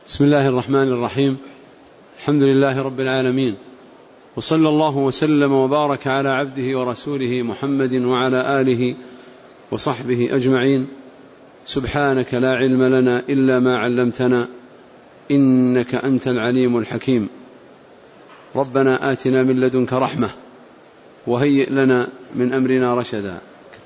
بسم الله الرحمن الرحيم. الحمد لله رب العالمين، وصلى الله وسلم وبارك على عبده ورسوله محمد وعلى آله وصحبه أجمعين. سبحانك لا علم لنا إلا ما علمتنا إنك أنت العليم الحكيم. ربنا آتنا من لدنك رحمة وهيئ لنا من أمرنا رشدا.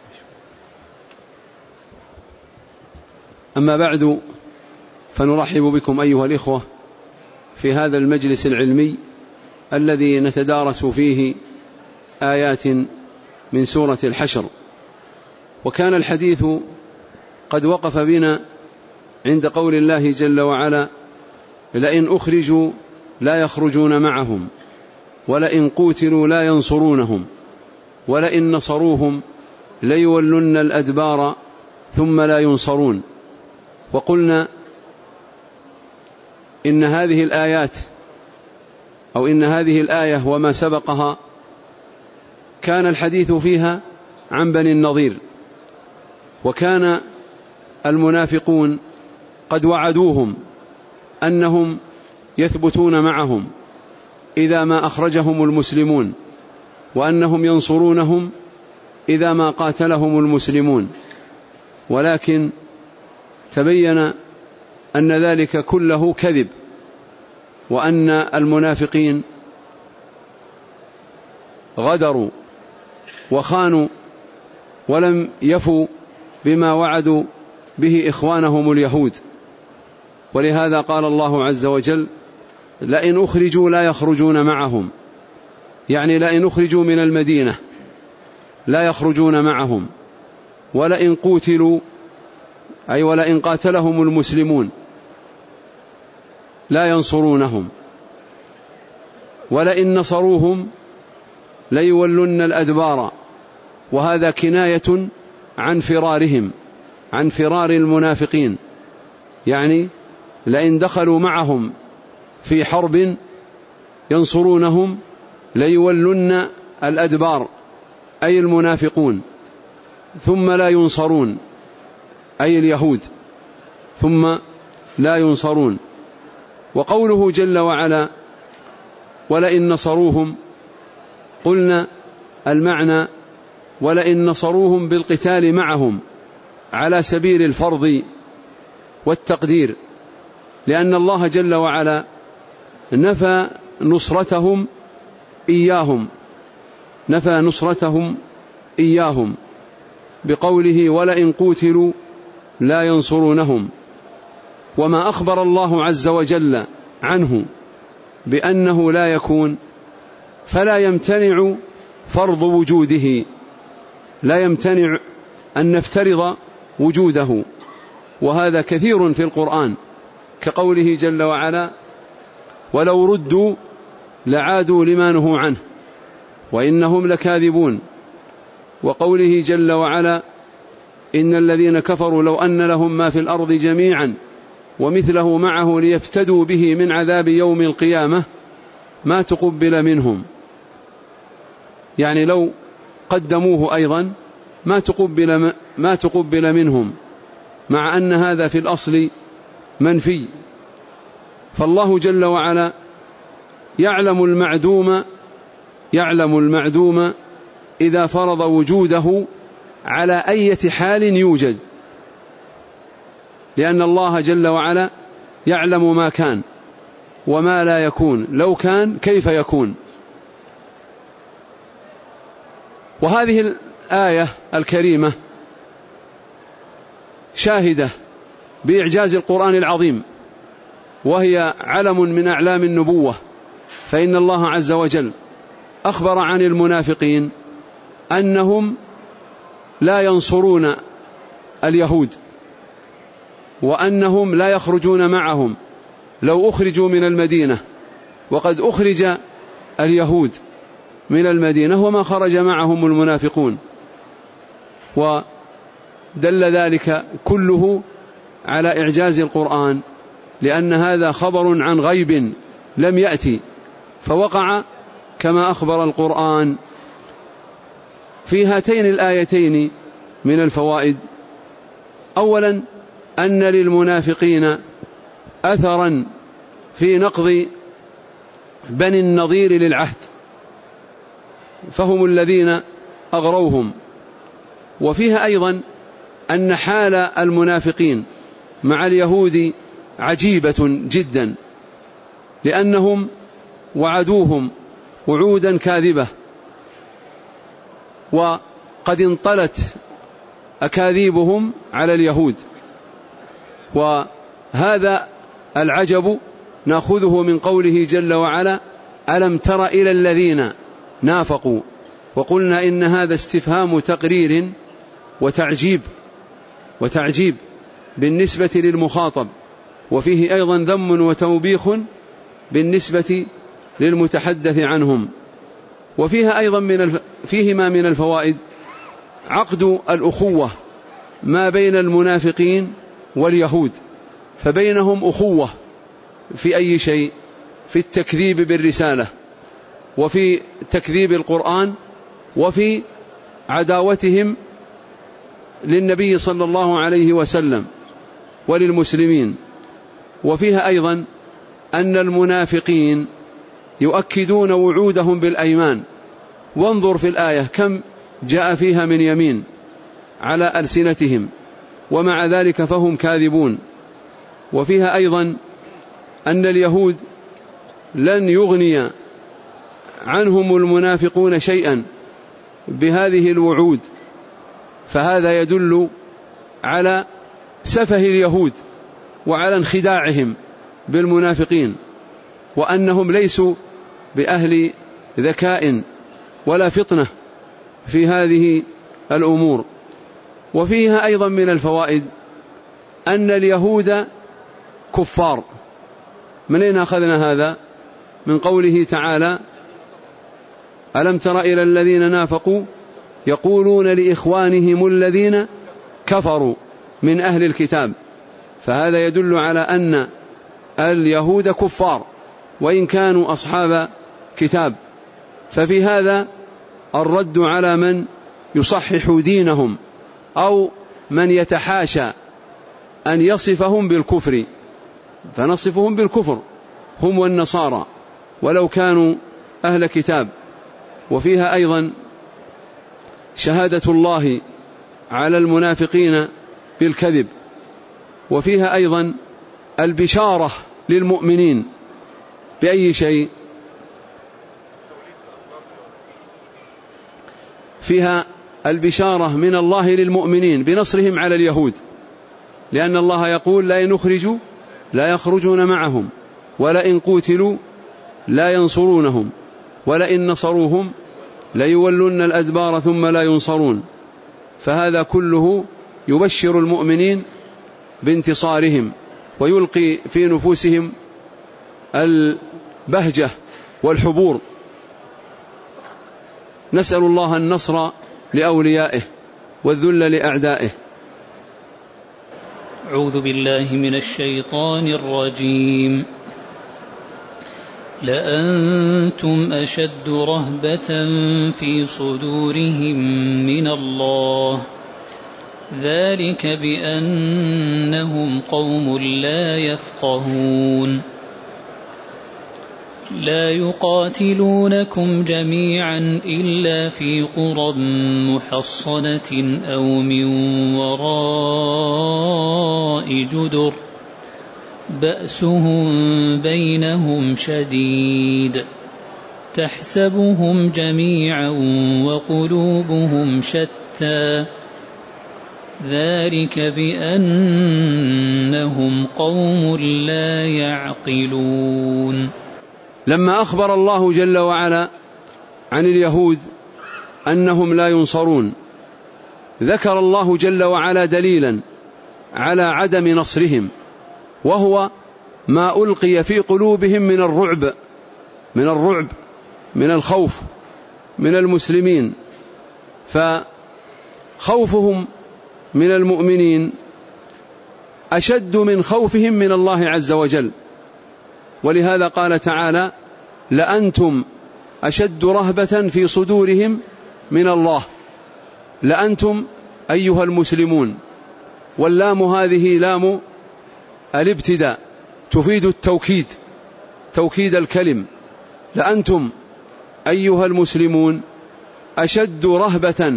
أما بعد، فنرحب بكم أيها الإخوة في هذا المجلس العلمي الذي نتدارس فيه آيات من سورة الحشر. وكان الحديث قد وقف بنا عند قول الله جل وعلا: لئن أخرجوا لا يخرجون معهم، ولئن قوتلوا لا ينصرونهم، ولئن نصروهم ليولن الأدبار ثم لا ينصرون. وقلنا إن هذه الآيات أو إن هذه الآية وما سبقها كان الحديث فيها عن بني النضير، وكان المنافقون قد وعدوهم أنهم يثبتون معهم إذا ما أخرجهم المسلمون، وأنهم ينصرونهم إذا ما قاتلهم المسلمون. ولكن تبين أن ذلك كله كذب، وأن المنافقين غدروا وخانوا ولم يفوا بما وعدوا به إخوانهم اليهود. ولهذا قال الله عز وجل: لئن أخرجوا لا يخرجون معهم، يعني لئن أخرجوا من المدينة لا يخرجون معهم، ولئن قوتلوا أي ولئن قاتلهم المسلمون لا ينصرونهم، ولئن نصروهم ليولن الأدبار. وهذا كناية عن فرارهم، عن فرار المنافقين، يعني لئن دخلوا معهم في حرب ينصرونهم ليولن الأدبار أي المنافقون، ثم لا ينصرون أي اليهود، ثم لا ينصرون. وقوله جل وعلا: ولئن نصروهم، قلنا المعنى ولئن نصروهم بالقتال معهم على سبيل الفرض والتقدير، لأن الله جل وعلا نفى نصرتهم إياهم بقوله: ولئن قوتلوا لا ينصرونهم. وما أخبر الله عز وجل عنه بأنه لا يكون، فلا يمتنع فرض وجوده، لا يمتنع أن نفترض وجوده. وهذا كثير في القرآن، كقوله جل وعلا: ولو ردوا لعادوا لما نهوا عنه وإنهم لكاذبون. وقوله جل وعلا: إن الذين كفروا لو أن لهم ما في الأرض جميعا ومثله معه ليفتدوا به من عذاب يوم القيامة ما تقبل منهم، يعني لو قدموه أيضا ما تقبل منهم، مع أن هذا في الأصل منفي. فالله جل وعلا يعلم المعدوم إذا فرض وجوده على أي حال يوجد، لأن الله جل وعلا يعلم ما كان وما لا يكون، لو كان كيف يكون. وهذه الآية الكريمة شاهدة بإعجاز القرآن العظيم، وهي علم من أعلام النبوة. فإن الله عز وجل أخبر عن المنافقين أنهم لا ينصرون اليهود، وأنهم لا يخرجون معهم لو أخرجوا من المدينة، وقد أخرج اليهود من المدينة وما خرج معهم المنافقون. ودل ذلك كله على إعجاز القرآن، لأن هذا خبر عن غيب لم يأتي فوقع كما أخبر القرآن. في هاتين الآيتين من الفوائد: أولا أن للمنافقين أثرا في نقض بني النضير للعهد، فهم الذين أغروهم. وفيها أيضا أن حال المنافقين مع اليهود عجيبة جدا، لأنهم وعدوهم وعودا كاذبة، وقد انطلت أكاذيبهم على اليهود. وهذا العجب نأخذه من قوله جل وعلا: ألم تر إلى الذين نافقوا. وقلنا إن هذا استفهام تقرير وتعجيب بالنسبة للمخاطب، وفيه أيضا ذم وتوبيخ بالنسبة للمتحدث عنهم. وفيها أيضا فيهما من الفوائد عقد الأخوة ما بين المنافقين واليهود، فبينهم أخوة في أي شيء، في التكذيب بالرسالة، وفي تكذيب القرآن، وفي عداوتهم للنبي صلى الله عليه وسلم وللمسلمين. وفيها أيضا أن المنافقين يؤكدون وعودهم بالأيمان، وانظر في الآية كم جاء فيها من يمين على ألسنتهم، ومع ذلك فهم كاذبون. وفيها أيضا أن اليهود لن يغني عنهم المنافقون شيئا بهذه الوعود، فهذا يدل على سفه اليهود وعلى انخداعهم بالمنافقين، وأنهم ليسوا بأهل ذكاء ولا فطنة في هذه الأمور. وفيها أيضا من الفوائد أن اليهود كفار. من أين أخذنا هذا؟ من قوله تعالى: ألم تر إلى الذين نافقوا يقولون لإخوانهم الذين كفروا من أهل الكتاب. فهذا يدل على أن اليهود كفار وإن كانوا أصحاب كتاب. ففي هذا الرد على من يصحح دينهم أو من يتحاشى أن يصفهم بالكفر، فنصفهم بالكفر هم والنصارى ولو كانوا أهل كتاب. وفيها أيضا شهادة الله على المنافقين بالكذب. وفيها أيضا البشارة للمؤمنين بأي شيء؟ فيها البشارة من الله للمؤمنين بنصرهم على اليهود، لأن الله يقول: لا يخرجون معهم ولئن قوتلوا لا ينصرونهم ولئن نصروهم ليولن الأدبار ثم لا ينصرون. فهذا كله يبشر المؤمنين بانتصارهم ويلقي في نفوسهم البهجة والحبور. نسأل الله النصر لأوليائه والذل لأعدائه. أعوذ بالله من الشيطان الرجيم. لأنتم أشد رهبة في صدورهم من الله، ذلك بأنهم قوم لا يفقهون. لا يقاتلونكم جميعا إلا في قرى محصنة أو من وراء جدر، بأسهم بينهم شديد، تحسبهم جميعا وقلوبهم شتى، ذلك بأنهم قوم لا يعقلون. لما أخبر الله جل وعلا عن اليهود أنهم لا ينصرون، ذكر الله جل وعلا دليلا على عدم نصرهم، وهو ما ألقي في قلوبهم من الرعب من الخوف من المسلمين. فخوفهم من المؤمنين أشد من خوفهم من الله عز وجل. ولهذا قال تعالى: لأنتم أشد رهبة في صدورهم من الله. لأنتم أيها المسلمون، واللام هذه لام الابتداء تفيد التوكيد توكيد الكلم، لأنتم أيها المسلمون أشد رهبة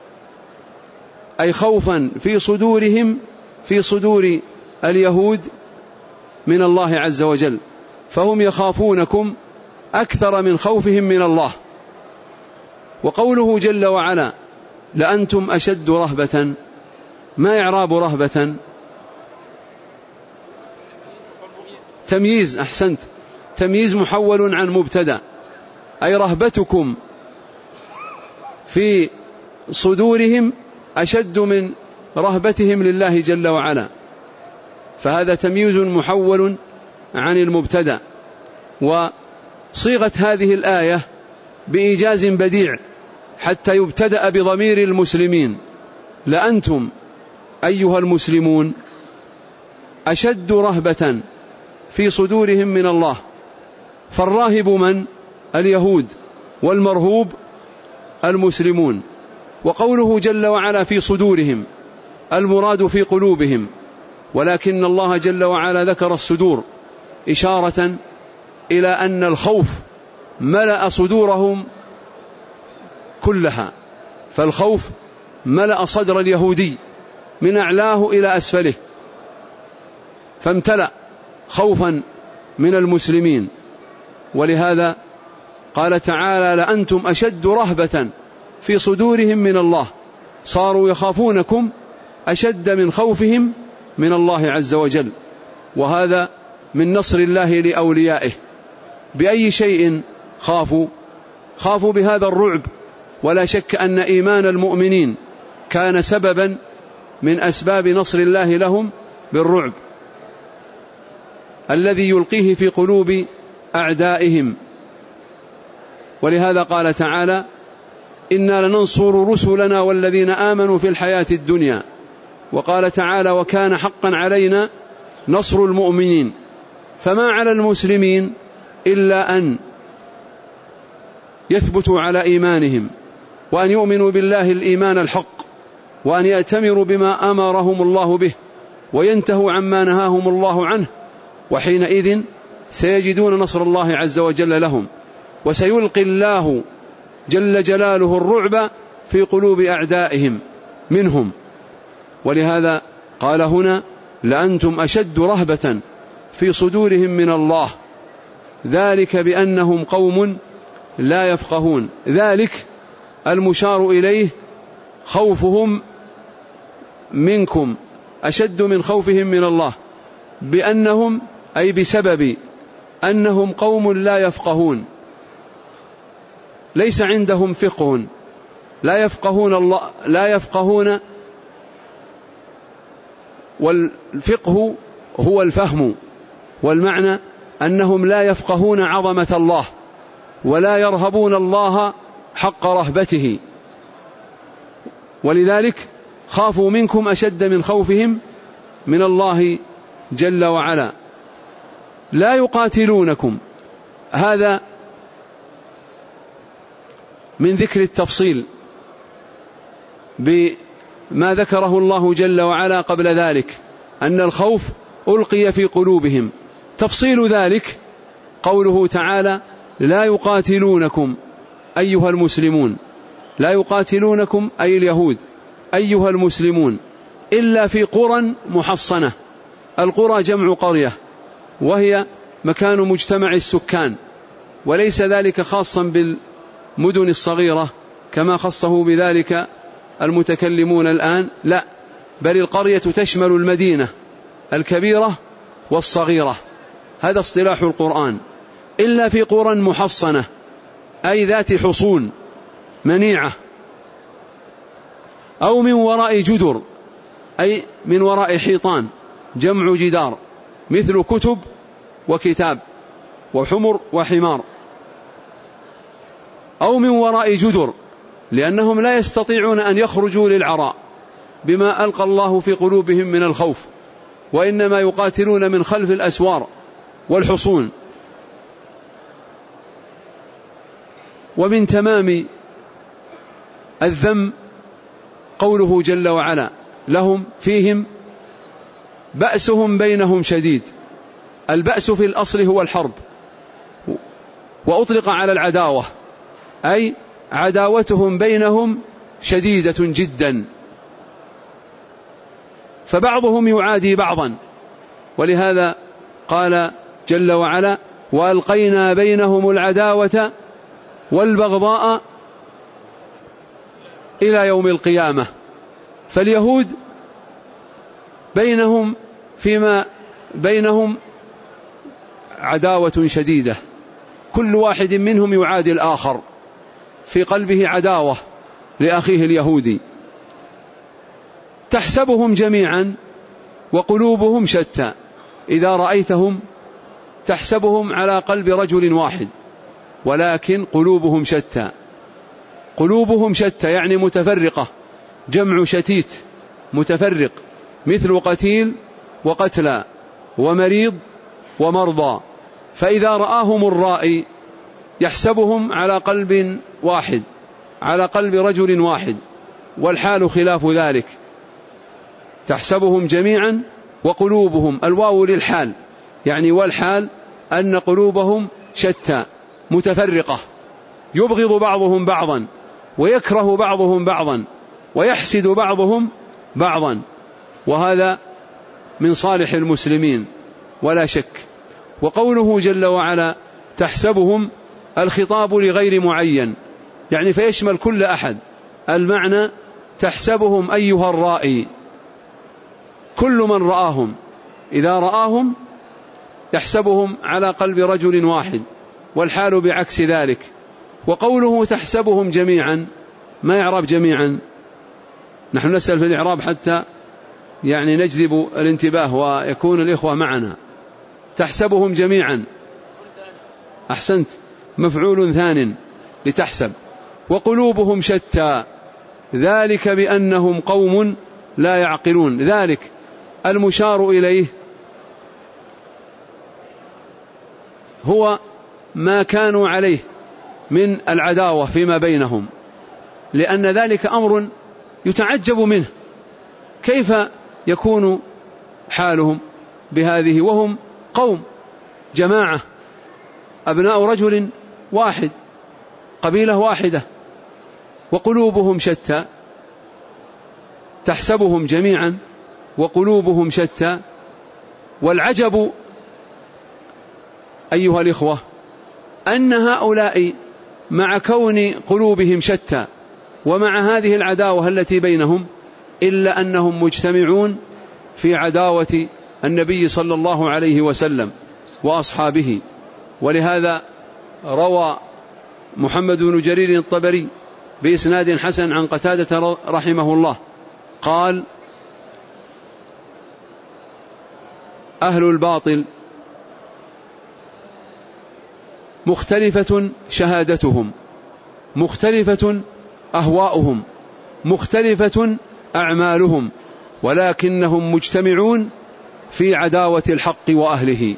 أي خوفا في صدورهم، في صدور اليهود من الله عز وجل، فهم يخافونكم أكثر من خوفهم من الله. وقوله جل وعلا لأنتم أشد رهبة، ما إعراب رهبة؟ تمييز، أحسنت، تمييز محول عن مبتدأ، أي رهبتكم في صدورهم أشد من رهبتهم لله جل وعلا، فهذا تمييز محول عن المبتدأ. وصيغة هذه الآية بإيجاز بديع حتى يبتدأ بضمير المسلمين، لأنتم أيها المسلمون أشد رهبة في صدورهم من الله، فالراهب من؟ اليهود، والمرهوب المسلمون. وقوله جل وعلا في صدورهم المراد في قلوبهم، ولكن الله جل وعلا ذكر الصدور إشارة إلى أن الخوف ملأ صدورهم كلها، فالخوف ملأ صدر اليهودي من أعلاه إلى أسفله، فامتلأ خوفا من المسلمين. ولهذا قال تعالى لأنتم أشد رهبة في صدورهم من الله، صاروا يخافونكم أشد من خوفهم من الله عز وجل. وهذا من نصر الله لأوليائه. بأي شيء خافوا بهذا الرعب، ولا شك أن إيمان المؤمنين كان سببا من أسباب نصر الله لهم بالرعب الذي يلقيه في قلوب أعدائهم. ولهذا قال تعالى إنا لننصر رسلنا والذين آمنوا في الحياة الدنيا. وقال تعالى وكان حقا علينا نصر المؤمنين. فما على المسلمين إلا أن يثبتوا على إيمانهم، وأن يؤمنوا بالله الإيمان الحق، وأن يأتمروا بما أمرهم الله به، وينتهوا عما نهاهم الله عنه، وحينئذ سيجدون نصر الله عز وجل لهم، وسيلقي الله جل جلاله الرعب في قلوب أعدائهم منهم. ولهذا قال هنا لأنتم أشد رهبة في صدورهم من الله، ذلك بأنهم قوم لا يفقهون. ذلك المشار إليه خوفهم منكم أشد من خوفهم من الله، بأنهم أي بسبب أنهم قوم لا يفقهون، ليس عندهم فقه، لا يفقهون الله، لا يفقهون. والفقه هو الفهم، والمعنى أنهم لا يفقهون عظمة الله، ولا يرهبون الله حق رهبته، ولذلك خافوا منكم أشد من خوفهم من الله جل وعلا. لا يقاتلونكم، هذا من ذكر التفصيل بما ذكره الله جل وعلا قبل ذلك، أن الخوف ألقي في قلوبهم. تفصيل ذلك قوله تعالى لا يقاتلونكم أيها المسلمون، لا يقاتلونكم أي اليهود أيها المسلمون إلا في قرى محصنة. القرى جمع قرية، وهي مكان مجتمع السكان، وليس ذلك خاصا بالمدن الصغيرة كما خصه بذلك المتكلمون الآن، لا، بل القرية تشمل المدينة الكبيرة والصغيرة، هذا اصطلاح القرآن. إلا في قرى محصنة أي ذات حصون منيعة، أو من وراء جدر أي من وراء حيطان، جمع جدار، مثل كتب وكتاب وحمر وحمار. أو من وراء جدر لأنهم لا يستطيعون أن يخرجوا للعراء بما ألقى الله في قلوبهم من الخوف، وإنما يقاتلون من خلف الأسوار والحصون. ومن تمام الذم قوله جل وعلا لهم فيهم بأسهم بينهم شديد. البأس في الأصل هو الحرب، وأطلق على العداوة، أي عداوتهم بينهم شديدة جدا، فبعضهم يعادي بعضا، ولهذا قال جل وعلا: وألقينا بينهم العداوة والبغضاء إلى يوم القيامة. فاليهود فيما بينهم عداوة شديدة، كل واحد منهم يعادي الآخر، في قلبه عداوة لأخيه اليهودي. تحسبهم جميعا وقلوبهم شتى، إذا رأيتهم تحسبهم على قلب رجل واحد، ولكن قلوبهم شتى. قلوبهم شتى يعني متفرقة، جمع شتيت متفرق، مثل قتيل وقتلى ومريض ومرضى. فإذا رآهم الرائي يحسبهم على قلب واحد، على قلب رجل واحد، والحال خلاف ذلك. تحسبهم جميعا وقلوبهم، الواو للحال، يعني والحال أن قلوبهم شتى متفرقة، يبغض بعضهم بعضا ويكره بعضهم بعضا ويحسد بعضهم بعضا، وهذا من صالح المسلمين ولا شك. وقوله جل وعلا تحسبهم، الخطاب لغير معين، يعني فيشمل كل أحد. المعنى تحسبهم أيها الرائي، كل من رآهم، إذا رآهم يحسبهم على قلب رجل واحد، والحال بعكس ذلك. وقوله تحسبهم جميعا، ما يعرب جميعا؟ نحن نسأل في الإعراب حتى يعني نجذب الانتباه ويكون الإخوة معنا. تحسبهم جميعا، أحسنت، مفعول ثان لتحسب. وقلوبهم شتى، ذلك بأنهم قوم لا يعقلون. ذلك المشار إليه هو ما كانوا عليه من العداوة فيما بينهم، لأن ذلك أمر يتعجب منه، كيف يكون حالهم بهذه وهم قوم جماعة، أبناء رجل واحد، قبيلة واحدة، وقلوبهم شتى. تحسبهم جميعا وقلوبهم شتى. والعجب أيها الإخوة أن هؤلاء مع كون قلوبهم شتى ومع هذه العداوة التي بينهم، إلا أنهم مجتمعون في عداوة النبي صلى الله عليه وسلم وأصحابه. ولهذا روى محمد بن جرير الطبري بإسناد حسن عن قتادة رحمه الله قال: أهل الباطل مختلفة شهادتهم، مختلفة أهواؤهم، مختلفة أعمالهم، ولكنهم مجتمعون في عداوة الحق وأهله.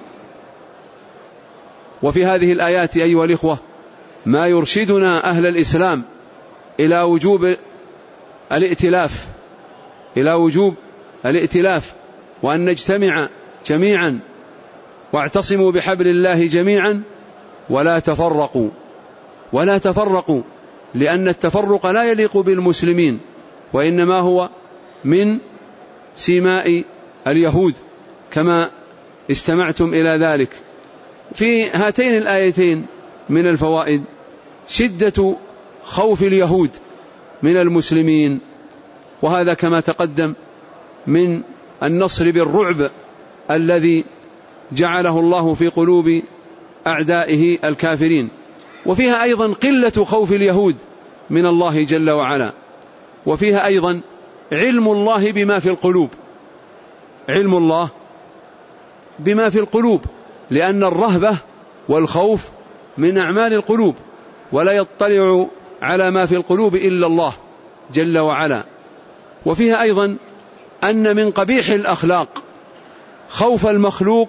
وفي هذه الآيات أيها الإخوة ما يرشدنا أهل الإسلام إلى وجوب الائتلاف، إلى وجوب الائتلاف، وأن نجتمع جميعا واعتصموا بحبل الله جميعا ولا تفرقوا، ولا تفرقوا، لأن التفرق لا يليق بالمسلمين، وإنما هو من سيماء اليهود كما استمعتم إلى ذلك. في هاتين الآيتين من الفوائد شدة خوف اليهود من المسلمين، وهذا كما تقدم من النصر بالرعب الذي جعله الله في قلوب أعدائه الكافرين. وفيها أيضا قلة خوف اليهود من الله جل وعلا، وفيها أيضا علم الله بما في القلوب، علم الله بما في القلوب، لأن الرهبة والخوف من أعمال القلوب، ولا يطلع على ما في القلوب إلا الله جل وعلا. وفيها أيضا أن من قبيح الأخلاق خوف المخلوق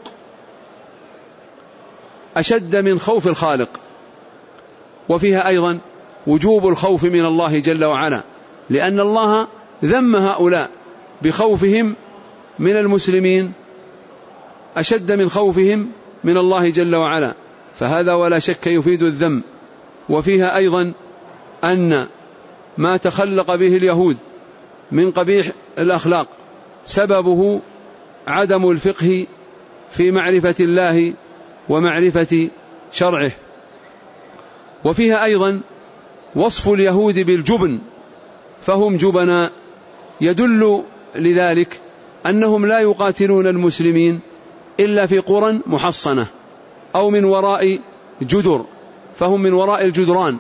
أشد من خوف الخالق. وفيها أيضا وجوب الخوف من الله جل وعلا، لأن الله ذم هؤلاء بخوفهم من المسلمين أشد من خوفهم من الله جل وعلا، فهذا ولا شك يفيد الذم. وفيها أيضا أن ما تخلق به اليهود من قبيح الأخلاق سببه عدم الفقه في معرفة الله ومعرفة شرعه. وفيها أيضا وصف اليهود بالجبن، فهم جبناء، يدل لذلك أنهم لا يقاتلون المسلمين إلا في قرى محصنة أو من وراء جدر، فهم من وراء الجدران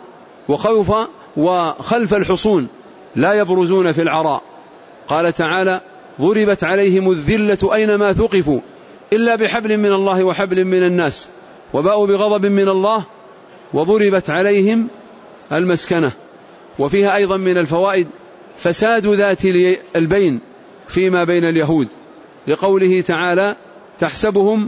وخلف الحصون لا يبرزون في العراء. قال تعالى: ضربت عليهم الذلة أينما ثقفوا إلا بحبل من الله وحبل من الناس وباءوا بغضب من الله وضربت عليهم المسكنة. وفيها أيضا من الفوائد فساد ذات البين فيما بين اليهود، لقوله تعالى: تحسبهم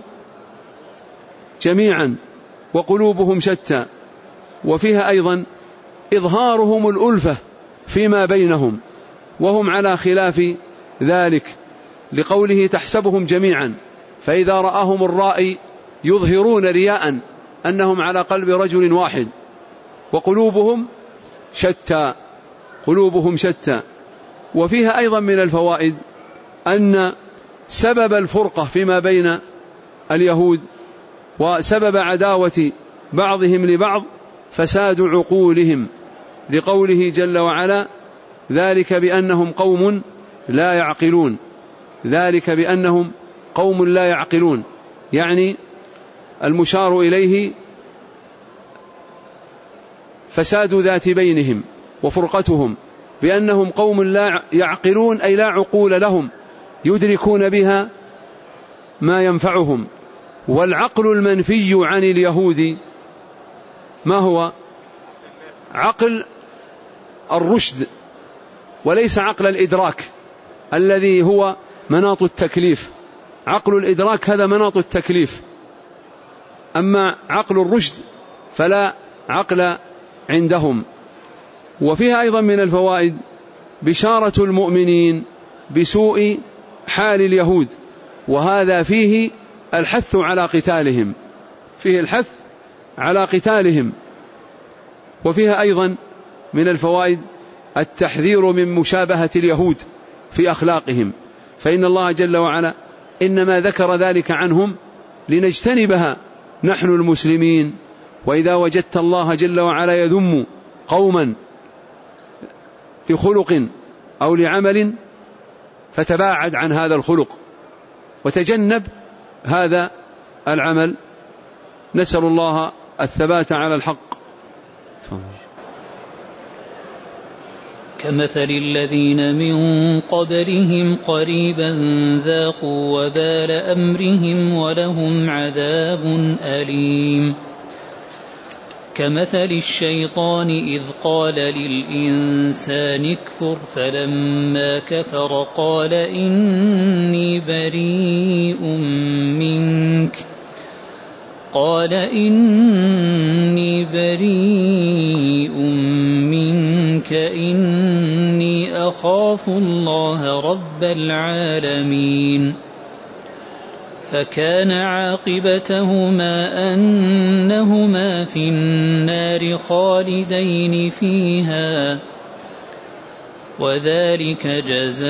جميعا وقلوبهم شتى. وفيها أيضا إظهارهم الألفة فيما بينهم وهم على خلاف ذلك، لقوله: تحسبهم جميعا، فإذا رآهم الرائي يظهرون رياء أنهم على قلب رجل واحد، وقلوبهم شتى، قلوبهم شتى. وفيها أيضا من الفوائد أن سبب الفرقة فيما بين اليهود وسبب عداوة بعضهم لبعض فساد عقولهم، لقوله جل وعلا: ذلك بأنهم قوم لا يعقلون. ذلك بأنهم قوم لا يعقلون، يعني المشار إليه فساد ذات بينهم وفرقتهم، بأنهم قوم لا يعقلون، أي لا عقول لهم يدركون بها ما ينفعهم. والعقل المنفي عن اليهود ما هو؟ عقل الرشد، وليس عقل الإدراك الذي هو مناط التكليف. عقل الإدراك هذا مناط التكليف، أما عقل الرشد فلا عقل عندهم. وفيها أيضا من الفوائد بشارة المؤمنين بسوء حال اليهود، وهذا فيه الحث على قتالهم، فيه الحث على قتالهم. وفيها أيضا من الفوائد التحذير من مشابهة اليهود في أخلاقهم، فإن الله جل وعلا إنما ذكر ذلك عنهم لنجتنبها نحن المسلمين. وإذا وجدت الله جل وعلا يذم قوما لخلق أو لعمل فتباعد عن هذا الخلق وتجنب هذا العمل. نسأل الله الثبات على الحق. كمثل الذين من قبلهم قريبا ذاقوا وبال أمرهم ولهم عذاب أليم. كمثل الشيطان إذ قال للإنسان اكفر فلما كفر قال إني بريء منك إني أخاف الله رب العالمين. فكان عاقبتهما أنهما في النار خالدين فيها وذلك جزاء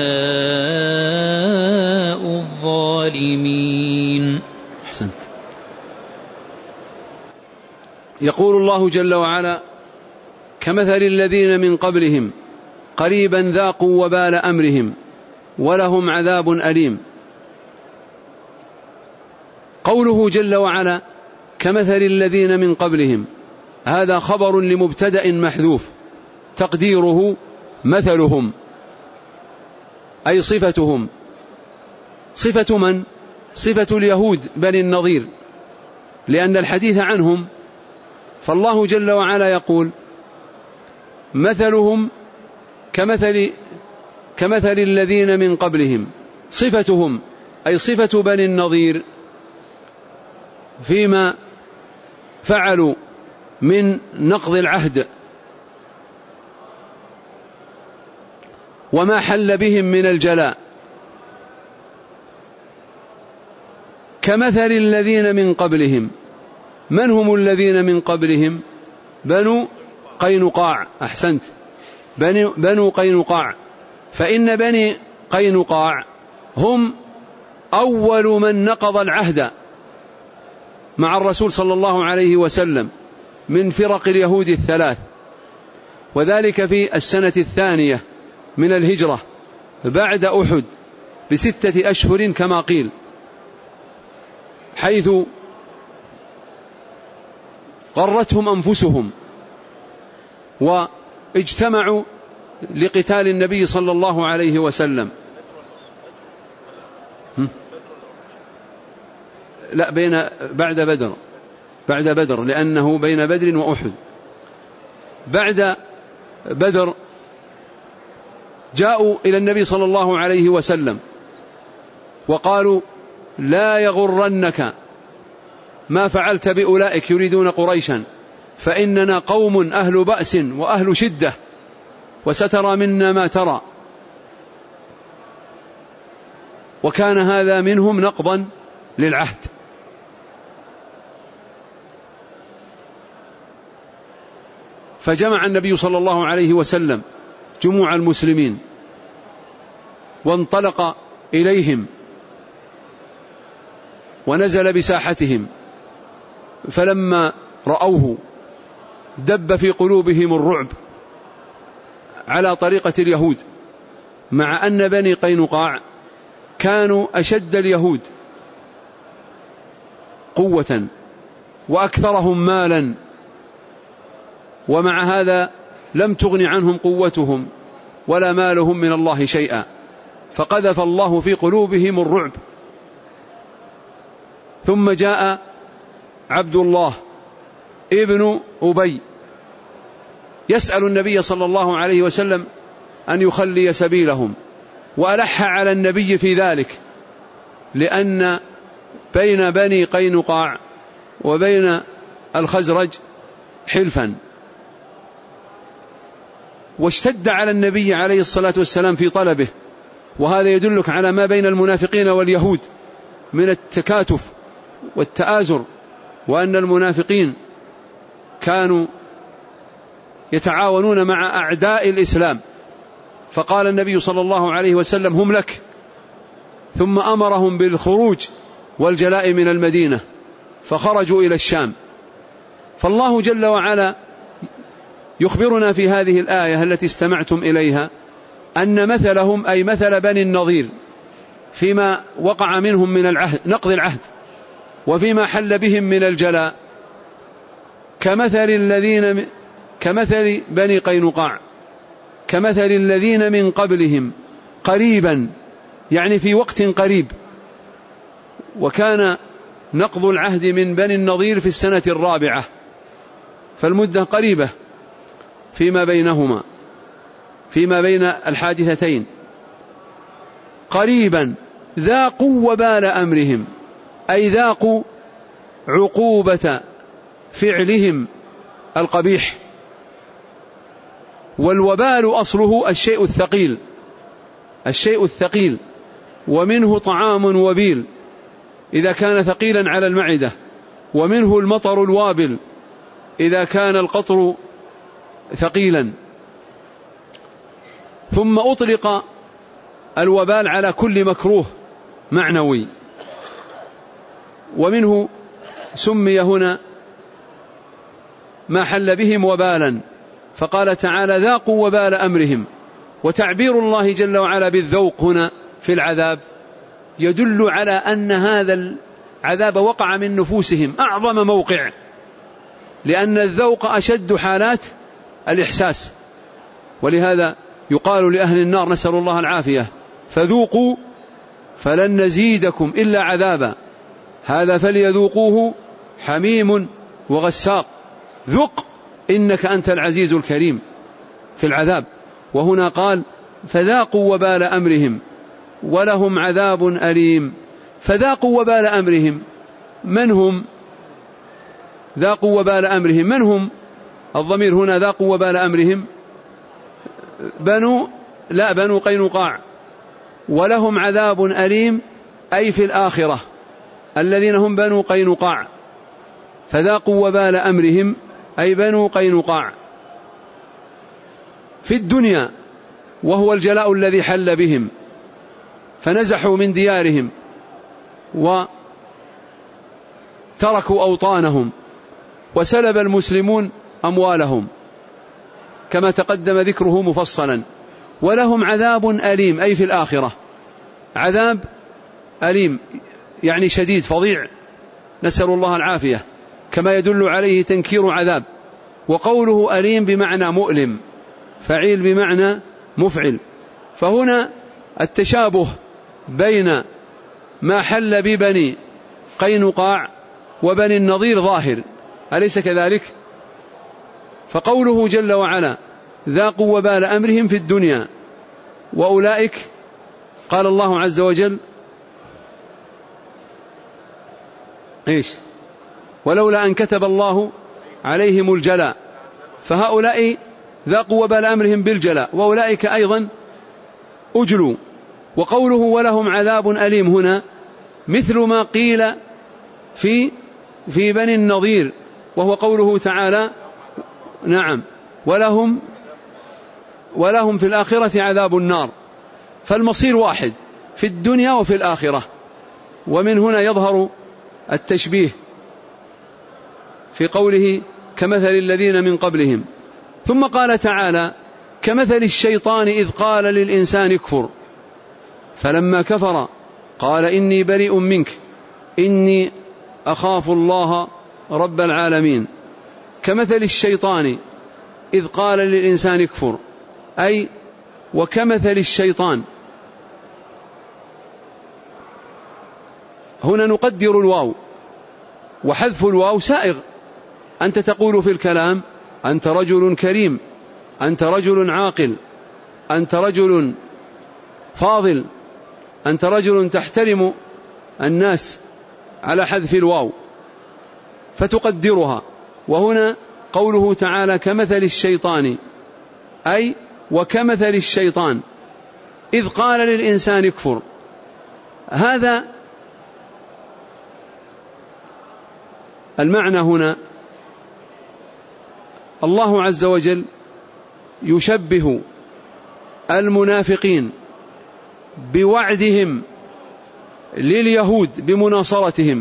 الظالمين. أحسنت. يقول الله جل وعلا: كمثل الذين من قبلهم قريبا ذاقوا وبال أمرهم ولهم عذاب أليم. قوله جل وعلا كمثل الذين من قبلهم، هذا خبر لمبتدأ محذوف تقديره مثلهم، أي صفتهم. صفة من؟ صفة اليهود بني النضير، لأن الحديث عنهم. فالله جل وعلا يقول مثلهم كمثل الذين من قبلهم، صفتهم أي صفة بني النضير فيما فعلوا من نقض العهد وما حل بهم من الجلاء. كمثل الذين من قبلهم، من هم الذين من قبلهم؟ بنو قينقاع. أحسنت، بنو قينقاع. فإن بني قينقاع هم أول من نقض العهد مع الرسول صلى الله عليه وسلم من فرق اليهود الثلاث، وذلك في السنة 2 من الهجرة بعد أحد ب6 أشهر كما قيل، حيث غرتهم أنفسهم واجتمعوا لقتال النبي صلى الله عليه وسلم. لا، بعد بدر، لأنه بين بدر وأحد. بعد بدر جاءوا إلى النبي صلى الله عليه وسلم وقالوا: لا يغرنك ما فعلت بأولئك يريدون قريشا، فإننا قوم أهل بأس وأهل شدة، وسترى منا ما ترى. وكان هذا منهم نقضا للعهد. فجمع النبي صلى الله عليه وسلم جموع المسلمين وانطلق إليهم ونزل بساحتهم، فلما رأوه دب في قلوبهم الرعب على طريقة اليهود، مع أن بني قينقاع كانوا أشد اليهود قوة وأكثرهم مالا، ومع هذا لم تغن عنهم قوتهم ولا مالهم من الله شيئا، فقذف الله في قلوبهم الرعب. ثم جاء عبد الله ابن أبي يسأل النبي صلى الله عليه وسلم أن يخلي سبيلهم، وألح على النبي في ذلك، لأن بين بني قينقاع وبين الخزرج حلفا، واشتد على النبي عليه الصلاة والسلام في طلبه. وهذا يدلك على ما بين المنافقين واليهود من التكاتف والتآزر، وأن المنافقين كانوا يتعاونون مع أعداء الإسلام. فقال النبي صلى الله عليه وسلم: هم لك. ثم أمرهم بالخروج والجلاء من المدينة، فخرجوا إلى الشام. فالله جل وعلا يخبرنا في هذه الآية التي استمعتم إليها أن مثلهم، أي مثل بني النضير، فيما وقع منهم من العهد نقض العهد وفيما حل بهم من الجلاء، كمثل بني قينقاع، كمثل الذين من قبلهم قريبا، يعني في وقت قريب. وكان نقض العهد من بني النضير في السنة 4، فالمدة قريبة فيما بينهما، فيما بين الحادثتين. قريبا ذاقوا وبال أمرهم، أي ذاقوا عقوبة فعلهم القبيح. والوبال أصله الشيء الثقيل، ومنه طعام وبيل إذا كان ثقيلا على المعدة، ومنه المطر الوابل إذا كان القطر ثقيلا. ثم أطلق الوبال على كل مكروه معنوي، ومنه سمي هنا ما حل بهم وبالا، فقال تعالى: ذاقوا وبال أمرهم. وتعبير الله جل وعلا بالذوق هنا في العذاب يدل على أن هذا العذاب وقع من نفوسهم أعظم موقع، لأن الذوق أشد حالات الإحساس. ولهذا يقال لأهل النار، نسأل الله العافية: فذوقوا فلن نزيدكم إلا عذابا، هذا فليذوقوه حميم وغساق، ذق إنك أنت العزيز الكريم في العذاب. وهنا قال: فذاقوا وبال أمرهم ولهم عذاب أليم. فذاقوا وبال أمرهم، من هم؟ ذاقوا وبال أمرهم من هم؟ الضمير هنا ذاقوا وبال أمرهم بنو قينقاع. ولهم عذاب أليم، أي في الآخرة، الذين هم بنو قينقاع. فذاقوا وبال أمرهم أي بنو قينقاع في الدنيا، وهو الجلاء الذي حل بهم، فنزحوا من ديارهم وتركوا أوطانهم، وسلب المسلمون أموالهم كما تقدم ذكره مفصلا. ولهم عذاب أليم أي في الآخرة، عذاب أليم يعني شديد فظيع، نسأل الله العافية، كما يدل عليه تنكير عذاب. وقوله أليم بمعنى مؤلم، فعيل بمعنى مفعل، فهنا التشابه بين ما حل ببني قينقاع وبني النضير ظاهر، أليس كذلك؟ فقوله جل وعلا ذاقوا وبال أمرهم في الدنيا، وأولئك قال الله عز وجل إيش؟ ولولا أن كتب الله عليهم الجلاء، فهؤلاء ذاقوا وبال أمرهم بالجلاء، وأولئك أيضا أجلوا. وقوله ولهم عذاب أليم هنا مثل ما قيل في بني النضير، وهو قوله تعالى نعم ولهم في الآخرة عذاب النار، فالمصير واحد في الدنيا وفي الآخرة. ومن هنا يظهر التشبيه في قوله كمثل الذين من قبلهم. ثم قال تعالى كمثل الشيطان إذ قال للإنسان اكفر فلما كفر قال إني بريء منك إني أخاف الله رب العالمين. كمثل الشيطان إذ قال للإنسان اكفر، أي وكمثل الشيطان. هنا نقدر الواو، وحذف الواو سائغ، أنت تقول في الكلام أنت رجل كريم، أنت رجل عاقل، أنت رجل فاضل، أنت رجل تحترم الناس، على حذف الواو فتقدرها. وهنا قوله تعالى كمثل الشيطان، أي وكمثل الشيطان إذ قال للإنسان اكفر. هذا المعنى. هنا الله عز وجل يشبه المنافقين بوعدهم لليهود بمناصرتهم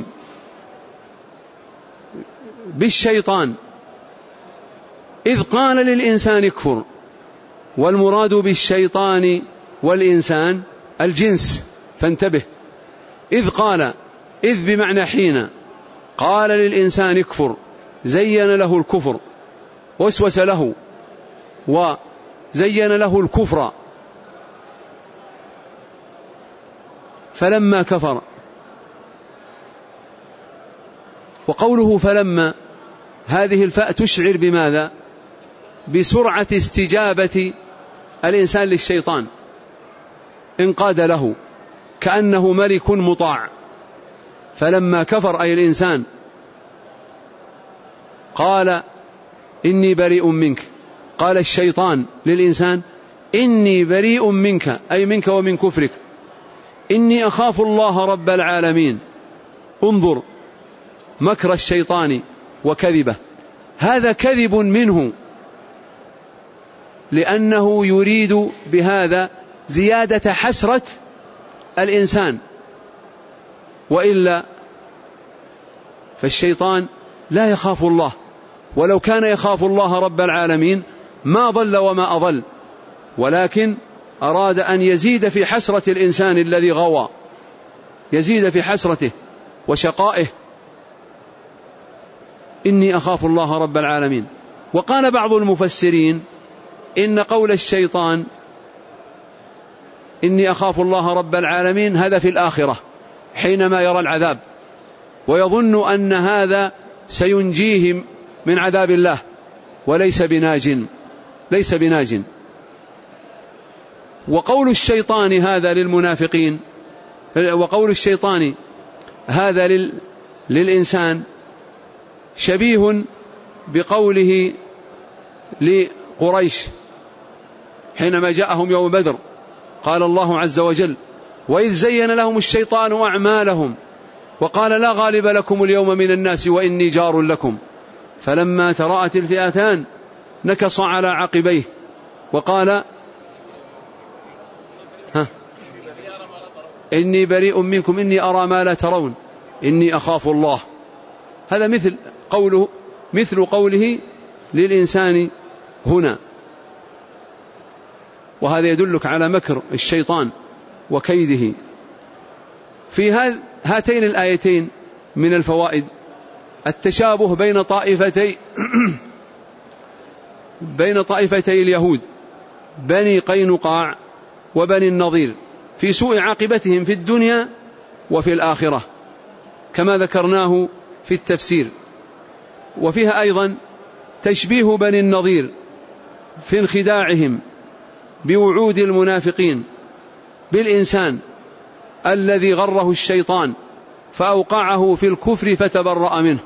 بالشيطان إذ قال للإنسان اكفر، والمراد بالشيطان والإنسان الجنس، فانتبه. إذ قال، إذ بمعنى حين، قال للإنسان اكفر، زين له الكفر، وسوس له وزين له الكفر، فلما كفر. وقوله فلما، هذه الفاء تشعر بماذا؟ بسرعة استجابة الإنسان للشيطان، انقاد له كأنه ملك مطاع. فلما كفر أي الإنسان قال إني بريء منك، قال الشيطان للإنسان إني بريء منك، أي منك ومن كفرك، إني أخاف الله رب العالمين. انظر مكر الشيطان وكذبه، هذا كذب منه، لأنه يريد بهذا زيادة حسرة الإنسان، وإلا فالشيطان لا يخاف الله، ولو كان يخاف الله رب العالمين ما ضل وما أضل، ولكن أراد أن يزيد في حسرة الإنسان الذي غوى، يزيد في حسرته وشقائه. إني أخاف الله رب العالمين. وقال بعض المفسرين إن قول الشيطان إني أخاف الله رب العالمين هذا في الآخرة حينما يرى العذاب، ويظن أن هذا سينجيه من عذاب الله، وليس بناج، ليس بناج. وقول الشيطان هذا للمنافقين، وقول الشيطان هذا للإنسان شبيه بقوله لقريش حينما جاءهم يوم بدر، قال الله عز وجل وإذ زين لهم الشيطان أعمالهم وقال لا غالب لكم اليوم من الناس وإني جار لكم، فلما تراءت الفئتان نكص على عقبيه وقال إني بريء منكم إني أرى ما لا ترون إني أخاف الله. هذا مثل قوله للإنسان هنا. وهذا يدلك على مكر الشيطان وكيده. في هاتين الآيتين من الفوائد التشابه بين طائفتي اليهود بني قينقاع وبني النضير في سوء عاقبتهم في الدنيا وفي الآخرة كما ذكرناه في التفسير. وفيها أيضا تشبيه بني النضير في انخداعهم بوعود المنافقين بالإنسان الذي غره الشيطان فأوقعه في الكفر فتبرأ منه.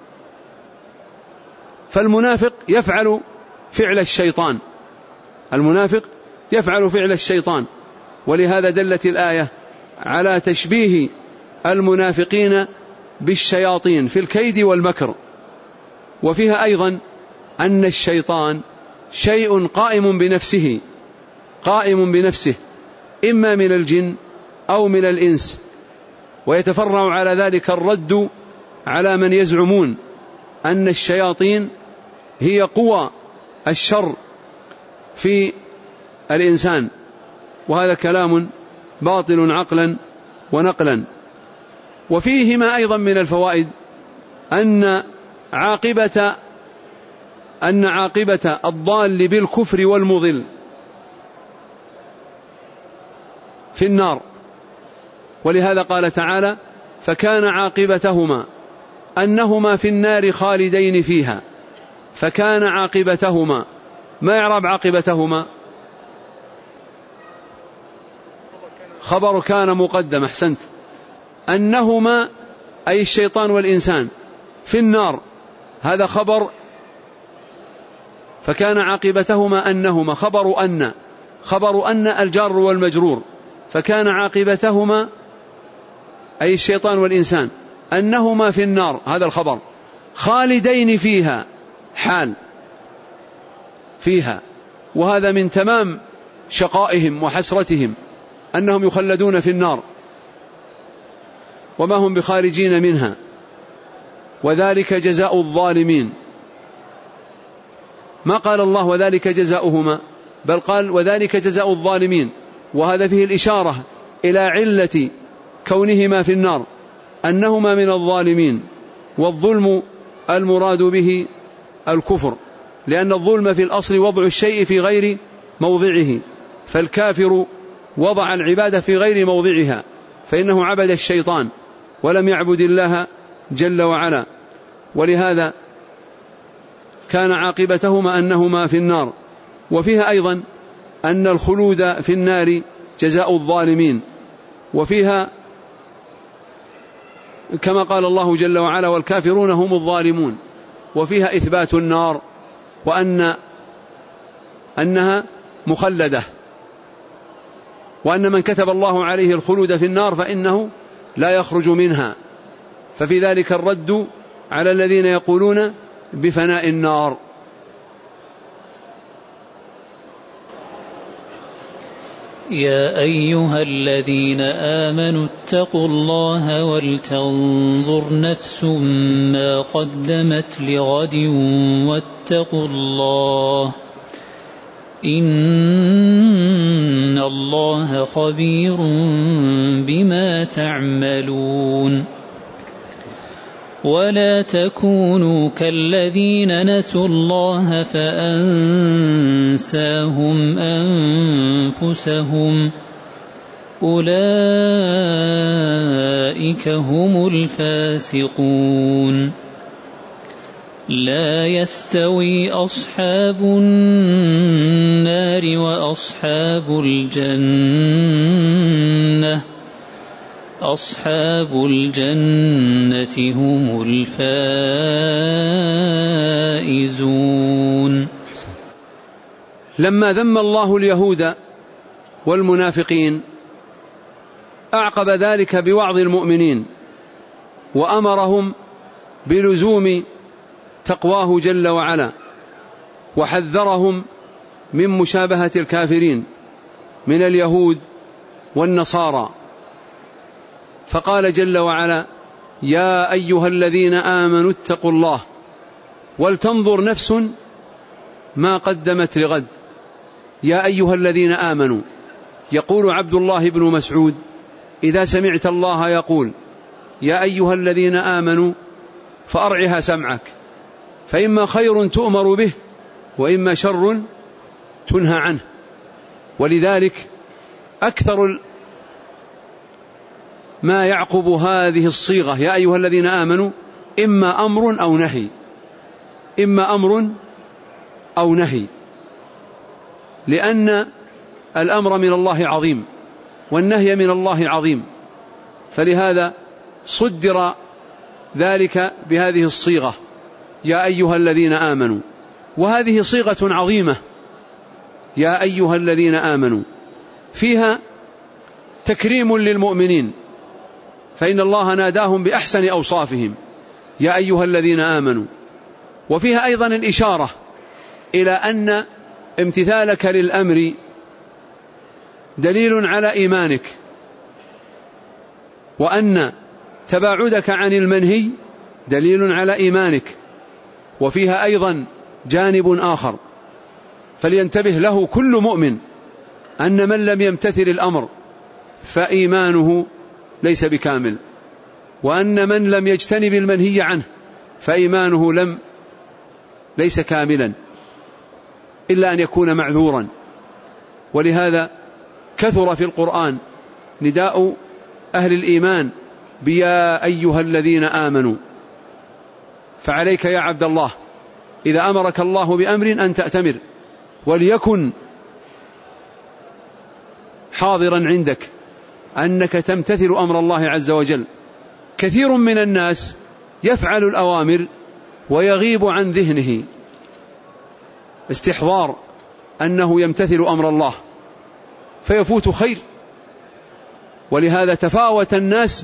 فالمنافق يفعل فعل الشيطان، المنافق يفعل فعل الشيطان، ولهذا دلت الآية على تشبيه المنافقين بالشياطين في الكيد والمكر. وفيها أيضا أن الشيطان شيء قائم بنفسه إما من الجن أو من الإنس، ويتفرع على ذلك الرد على من يزعمون أن الشياطين هي قوى الشر في الإنسان، وهذا كلام باطل عقلا ونقلا. وفيهما أيضا من الفوائد أن عاقبة الضال بالكفر والمضل في النار، ولهذا قال تعالى فكان عاقبتهما أنهما في النار خالدين فيها. فكان عاقبتهما، ما يعرب عاقبتهما؟ خبر كان مقدم، أحسنت. أنهما أي الشيطان والإنسان في النار، هذا خبر. فكان عاقبتهما أنهما، خبر أن الجار والمجرور. فكان عاقبتهما أي الشيطان والإنسان أنهما في النار، هذا الخبر، خالدين فيها، حال فيها. وهذا من تمام شقائهم وحسرتهم أنهم يخلدون في النار وما هم بخارجين منها، وذلك جزاء الظالمين. ما قال الله وذلك جزاؤهما، بل قال وذلك جزاء الظالمين. وهذا فيه الإشارة إلى علة كونهما في النار أنهما من الظالمين، والظلم المراد به الكفر، لأن الظلم في الأصل وضع الشيء في غير موضعه، فالكافر وضع العبادة في غير موضعها، فإنه عبد الشيطان ولم يعبد الله جل وعلا. ولهذا كان عاقبتهما أنهما في النار. وفيها أيضا أن الخلود في النار جزاء الظالمين. وفيها كما قال الله جل وعلا والكافرون هم الظالمون. وفيها إثبات النار وأنها مخلدة، وأن من كتب الله عليه الخلود في النار فإنه لا يخرج منها. ففي ذلك الرد على الذين يقولون بفناء النار. يا أيها الذين آمنوا اتقوا الله ولتنظر نفس ما قدمت لغد واتقوا الله إن الله خبير بما تعملون. ولا تكونوا كالذين نسوا الله فأنساهم أنفسهم أولئك هم الفاسقون. لا يستوي أصحاب النار وأصحاب الجنة أصحاب الجنة هم الفائزون. لما ذم الله اليهود والمنافقين أعقب ذلك بوعظ المؤمنين وأمرهم بلزوم تقواه جل وعلا، وحذرهم من مشابهة الكافرين من اليهود والنصارى، فقال جل وعلا: يا أيها الذين آمنوا اتقوا الله ولتنظر نفس ما قدمت لغد. يا أيها الذين آمنوا، يقول عبد الله بن مسعود: إذا سمعت الله يقول يا أيها الذين آمنوا فأرعها سمعك، فإما خير تؤمر به وإما شر تنهى عنه. ولذلك أكثر ما يعقب هذه الصيغة يا أيها الذين آمنوا إما أمر أو نهي، إما أمر أو نهي، لأن الأمر من الله عظيم والنهي من الله عظيم، فلهذا صدر ذلك بهذه الصيغة يا أيها الذين آمنوا، وهذه صيغة عظيمة يا أيها الذين آمنوا، فيها تكريم للمؤمنين، فإن الله ناداهم بأحسن أوصافهم يا أيها الذين آمنوا، وفيها أيضا الإشارة إلى أن امتثالك للأمر دليل على إيمانك، وأن تباعدك عن المنهي دليل على إيمانك. وفيها أيضا جانب آخر فلينتبه له كل مؤمن، أن من لم يمتثل الأمر فإيمانه ليس بكامل، وأن من لم يجتنب المنهي عنه فإيمانه ليس كاملا إلا أن يكون معذورا. ولهذا كثر في القرآن نداء أهل الإيمان بيا أيها الذين آمنوا. فعليك يا عبد الله إذا أمرك الله بأمر أن تأتمر، وليكن حاضرا عندك أنك تمتثل أمر الله عز وجل. كثير من الناس يفعل الأوامر ويغيب عن ذهنه استحضار أنه يمتثل أمر الله فيفوت خير. ولهذا تفاوت الناس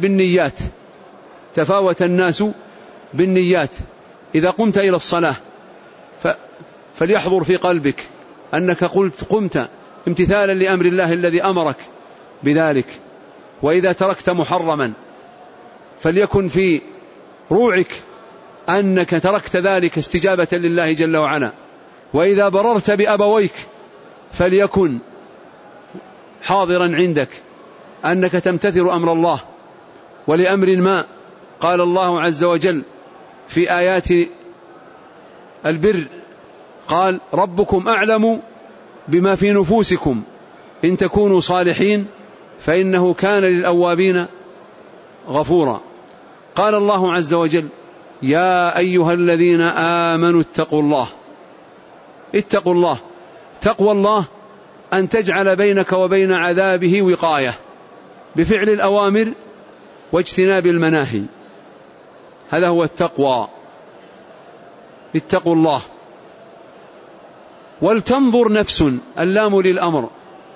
بالنيات. إذا قمت إلى الصلاة فليحضر في قلبك أنك قمت امتثالا لأمر الله الذي أمرك بذلك، وإذا تركت محرما فليكن في روعك أنك تركت ذلك استجابة لله جل وعلا، وإذا بررت بأبويك فليكن حاضرا عندك أنك تمتثل أمر الله. ولأمر ما قال الله عز وجل في آيات البر قال ربكم أعلم بما في نفوسكم إن تكونوا صالحين فإنه كان للأوابين غفورا. قال الله عز وجل يا أيها الذين آمنوا اتقوا الله. تقوى الله أن تجعل بينك وبين عذابه وقاية بفعل الأوامر واجتناب المناهي، هذا هو التقوى. اتقوا الله. ولتنظر نفس، اللام للأمر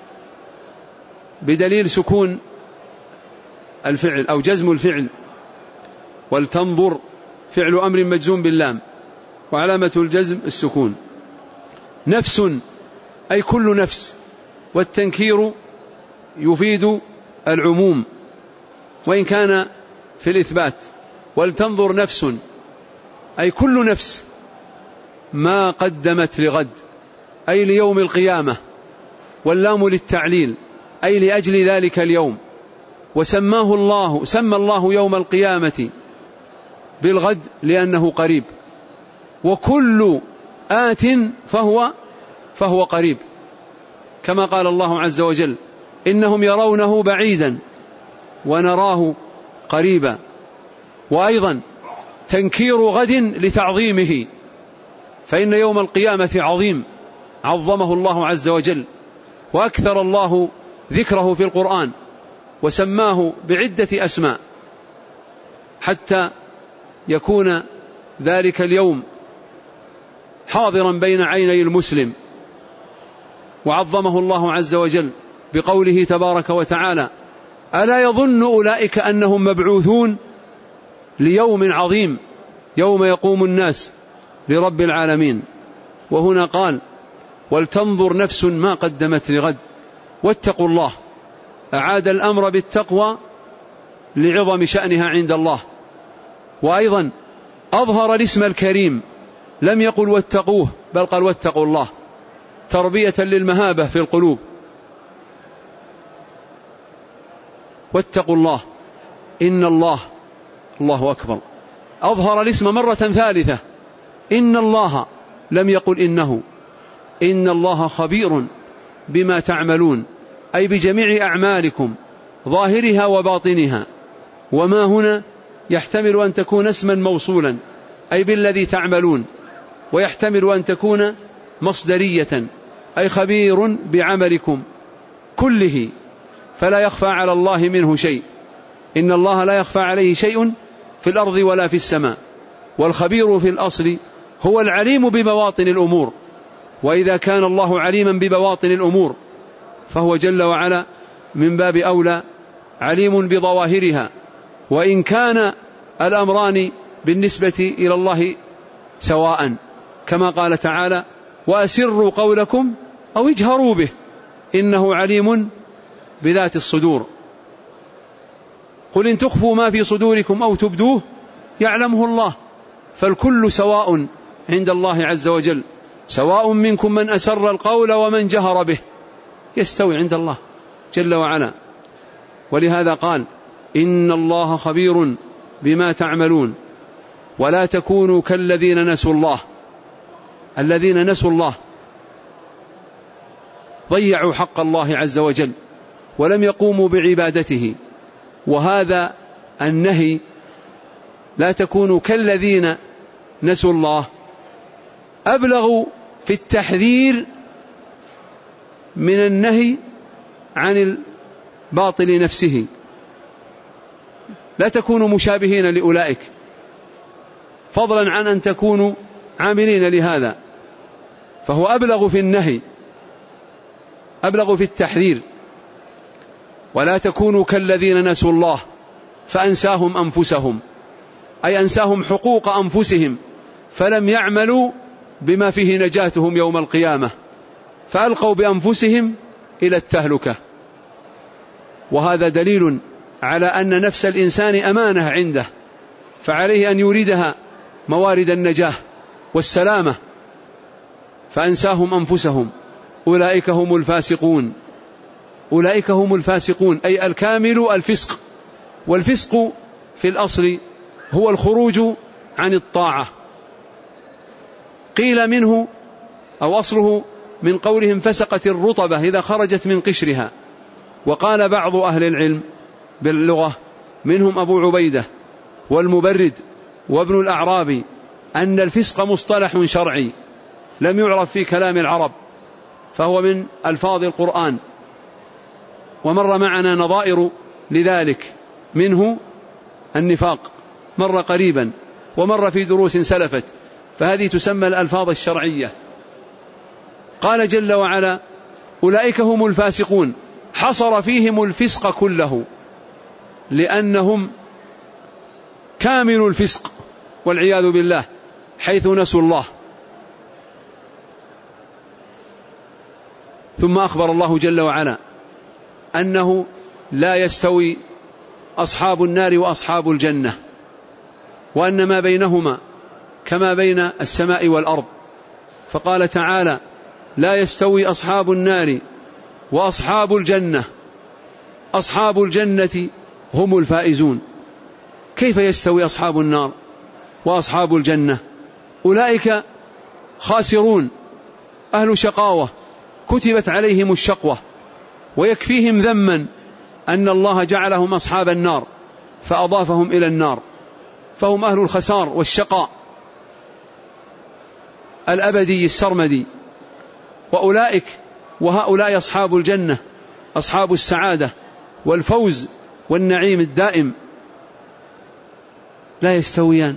بدليل سكون الفعل أو جزم الفعل، ولتنظر فعل أمر مجزوم باللام وعلامة الجزم السكون. نفس أي كل نفس، والتنكير يفيد العموم وإن كان في الإثبات. ولتنظر نفس أي كل نفس ما قدمت لغد أي ليوم القيامة، واللام للتعليل أي لأجل ذلك اليوم. سمى الله يوم القيامة بالغد لأنه قريب، وكل آت فهو قريب، كما قال الله عز وجل إنهم يرونه بعيدا ونراه قريبا. وأيضا تنكير غد لتعظيمه، فإن يوم القيامة عظيم عظمه الله عز وجل، وأكثر الله ذكره في القرآن وسماه بعدة أسماء حتى يكون ذلك اليوم حاضرا بين عيني المسلم. وعظمه الله عز وجل بقوله تبارك وتعالى ألا يظن أولئك أنهم مبعوثون ليوم عظيم يوم يقوم الناس لرب العالمين. وهنا قال ولتنظر نفس ما قدمت لغد واتقوا الله، أعاد الأمر بالتقوى لعظم شأنها عند الله. وأيضا أظهر الاسم الكريم، لم يقل واتقوه بل قال واتقوا الله، تربية للمهابة في القلوب. واتقوا الله إن الله، الله أكبر، أظهر الاسم مرة ثالثة، إن الله، لم يقل إنه. إن الله خبير بما تعملون، أي بجميع أعمالكم ظاهرها وباطنها. وما هنا يحتمل أن تكون اسما موصولا أي بالذي تعملون، ويحتمل أن تكون مصدرية أي خبير بعملكم كله، فلا يخفى على الله منه شيء. إن الله لا يخفى عليه شيء في الأرض ولا في السماء. والخبير في الأصل هو العليم ببواطن الأمور، وإذا كان الله عليما ببواطن الأمور فهو جل وعلا من باب أولى عليم بظواهرها. وإن كان الأمران بالنسبة إلى الله سواء، كما قال تعالى وأسروا قولكم أو اجهروا به إنه عليم بذات الصدور. قل إن تخفوا ما في صدوركم أو تبدوه يعلمه الله، فالكل سواء عند الله عز وجل، سواء منكم من أسر القول ومن جهر به، يستوي عند الله جل وعلا. ولهذا قال إن الله خبير بما تعملون ولا تكونوا كالذين نسوا الله. الذين نسوا الله ضيعوا حق الله عز وجل ولم يقوموا بعبادته. وهذا النهي لا تكونوا كالذين نسوا الله أبلغ في التحذير من النهي عن الباطل نفسه. لا تكونوا مشابهين لأولئك، فضلا عن أن تكونوا عاملين لهذا، فهو أبلغ في النهي، أبلغ في التحذير. ولا تكونوا كالذين نسوا الله فأنساهم أنفسهم، أي أنساهم حقوق أنفسهم، فلم يعملوا بما فيه نجاتهم يوم القيامة، فألقوا بأنفسهم إلى التهلكة. وهذا دليل على أن نفس الإنسان أمانة عنده، فعليه أن يريدها موارد النجاة والسلامة، فأنساهم أنفسهم. أولئك هم الفاسقون. أولئك هم الفاسقون أي الكامل الفسق. والفسق في الأصل هو الخروج عن الطاعة. قيل منه أو أصله من قولهم فسقت الرطبة إذا خرجت من قشرها. وقال بعض أهل العلم باللغة منهم أبو عبيدة والمبرد وابن الأعرابي أن الفسق مصطلح شرعي لم يعرف في كلام العرب، فهو من ألفاظ القرآن. ومر معنا نظائر لذلك، منه النفاق مر قريبا، ومر في دروس سلفت، فهذه تسمى الألفاظ الشرعية. قال جل وعلا أولئك هم الفاسقون، حصر فيهم الفسق كله لأنهم كامل الفسق والعياذ بالله حيث نسوا الله. ثم أخبر الله جل وعلا أنه لا يستوي أصحاب النار وأصحاب الجنة، وأن ما بينهما كما بين السماء والأرض. فقال تعالى لا يستوي أصحاب النار وأصحاب الجنة، أصحاب الجنة هم الفائزون. كيف يستوي أصحاب النار وأصحاب الجنة؟ أولئك خاسرون أهل شقاوة كتبت عليهم الشقوة، ويكفيهم ذما أن الله جعلهم أصحاب النار فأضافهم إلى النار، فهم أهل الخسار والشقاء الأبدي السرمدي. وأولئك وهؤلاء أصحاب الجنة أصحاب السعادة والفوز والنعيم الدائم، لا يستويان.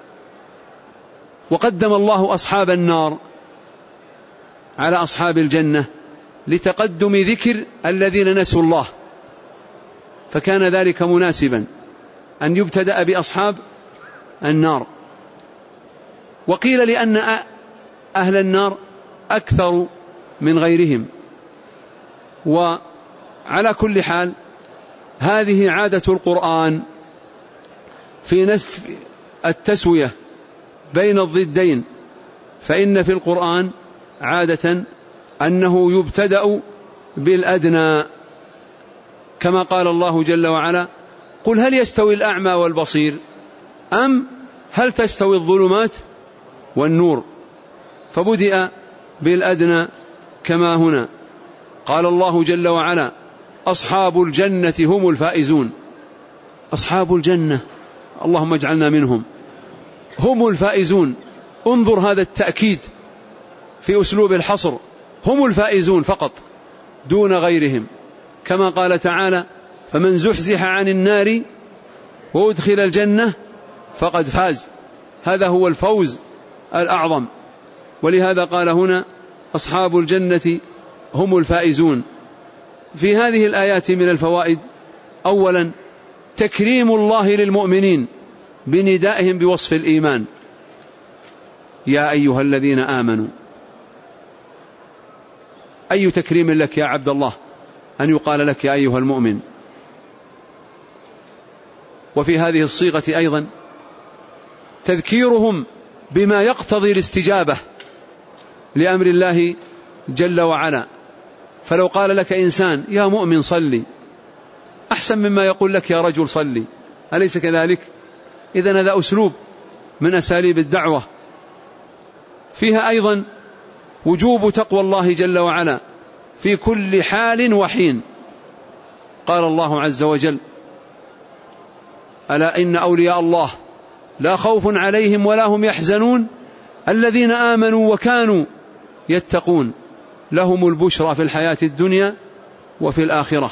وقدم الله أصحاب النار على أصحاب الجنة لتقدم ذكر الذين نسوا الله، فكان ذلك مناسبا أن يبتدأ بأصحاب النار. وقيل لأن أهل النار أكثر من غيرهم. وعلى كل حال هذه عادة القرآن في نفي التسوية بين الضدين، فإن في القرآن عادة أنه يبتدأ بالأدنى، كما قال الله جل وعلا: قل هل يستوي الأعمى والبصير أم هل تستوي الظلمات والنور. فبدأ بالأدنى كما هنا. قال الله جل وعلا: أصحاب الجنة هم الفائزون. أصحاب الجنة اللهم اجعلنا منهم، هم الفائزون. انظر هذا التأكيد في أسلوب الحصر، هم الفائزون فقط دون غيرهم، كما قال تعالى: فمن زحزح عن النار وأدخل الجنة فقد فاز. هذا هو الفوز الأعظم. ولهذا قال هنا: أصحاب الجنة هم الفائزون. في هذه الآيات من الفوائد: أولا تكريم الله للمؤمنين بندائهم بوصف الإيمان: يا أيها الذين آمنوا. أي تكريم لك يا عبد الله أن يقال لك يا أيها المؤمن. وفي هذه الصيغة أيضا تذكيرهم بما يقتضي الاستجابة لأمر الله جل وعلا. فلو قال لك إنسان يا مؤمن صلي أحسن مما يقول لك يا رجل صلي، أليس كذلك؟ إذن هذا أسلوب من أساليب الدعوة. فيها أيضا وجوب تقوى الله جل وعلا في كل حال وحين. قال الله عز وجل: ألا إن أولياء الله لا خوف عليهم ولا هم يحزنون الذين آمنوا وكانوا يتقون لهم البشرى في الحياة الدنيا وفي الآخرة.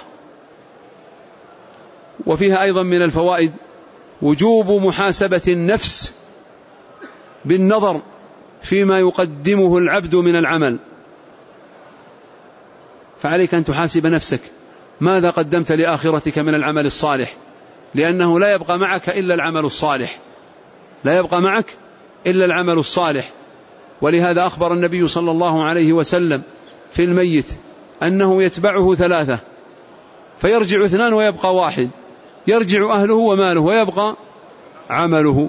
وفيها أيضا من الفوائد وجوب محاسبة النفس بالنظر فيما يقدمه العبد من العمل. فعليك أن تحاسب نفسك ماذا قدمت لآخرتك من العمل الصالح، لأنه لا يبقى معك إلا العمل الصالح، لا يبقى معك إلا العمل الصالح. ولهذا أخبر النبي صلى الله عليه وسلم في الميت أنه يتبعه 3، فيرجع 2 ويبقى 1، يرجع أهله وماله ويبقى عمله.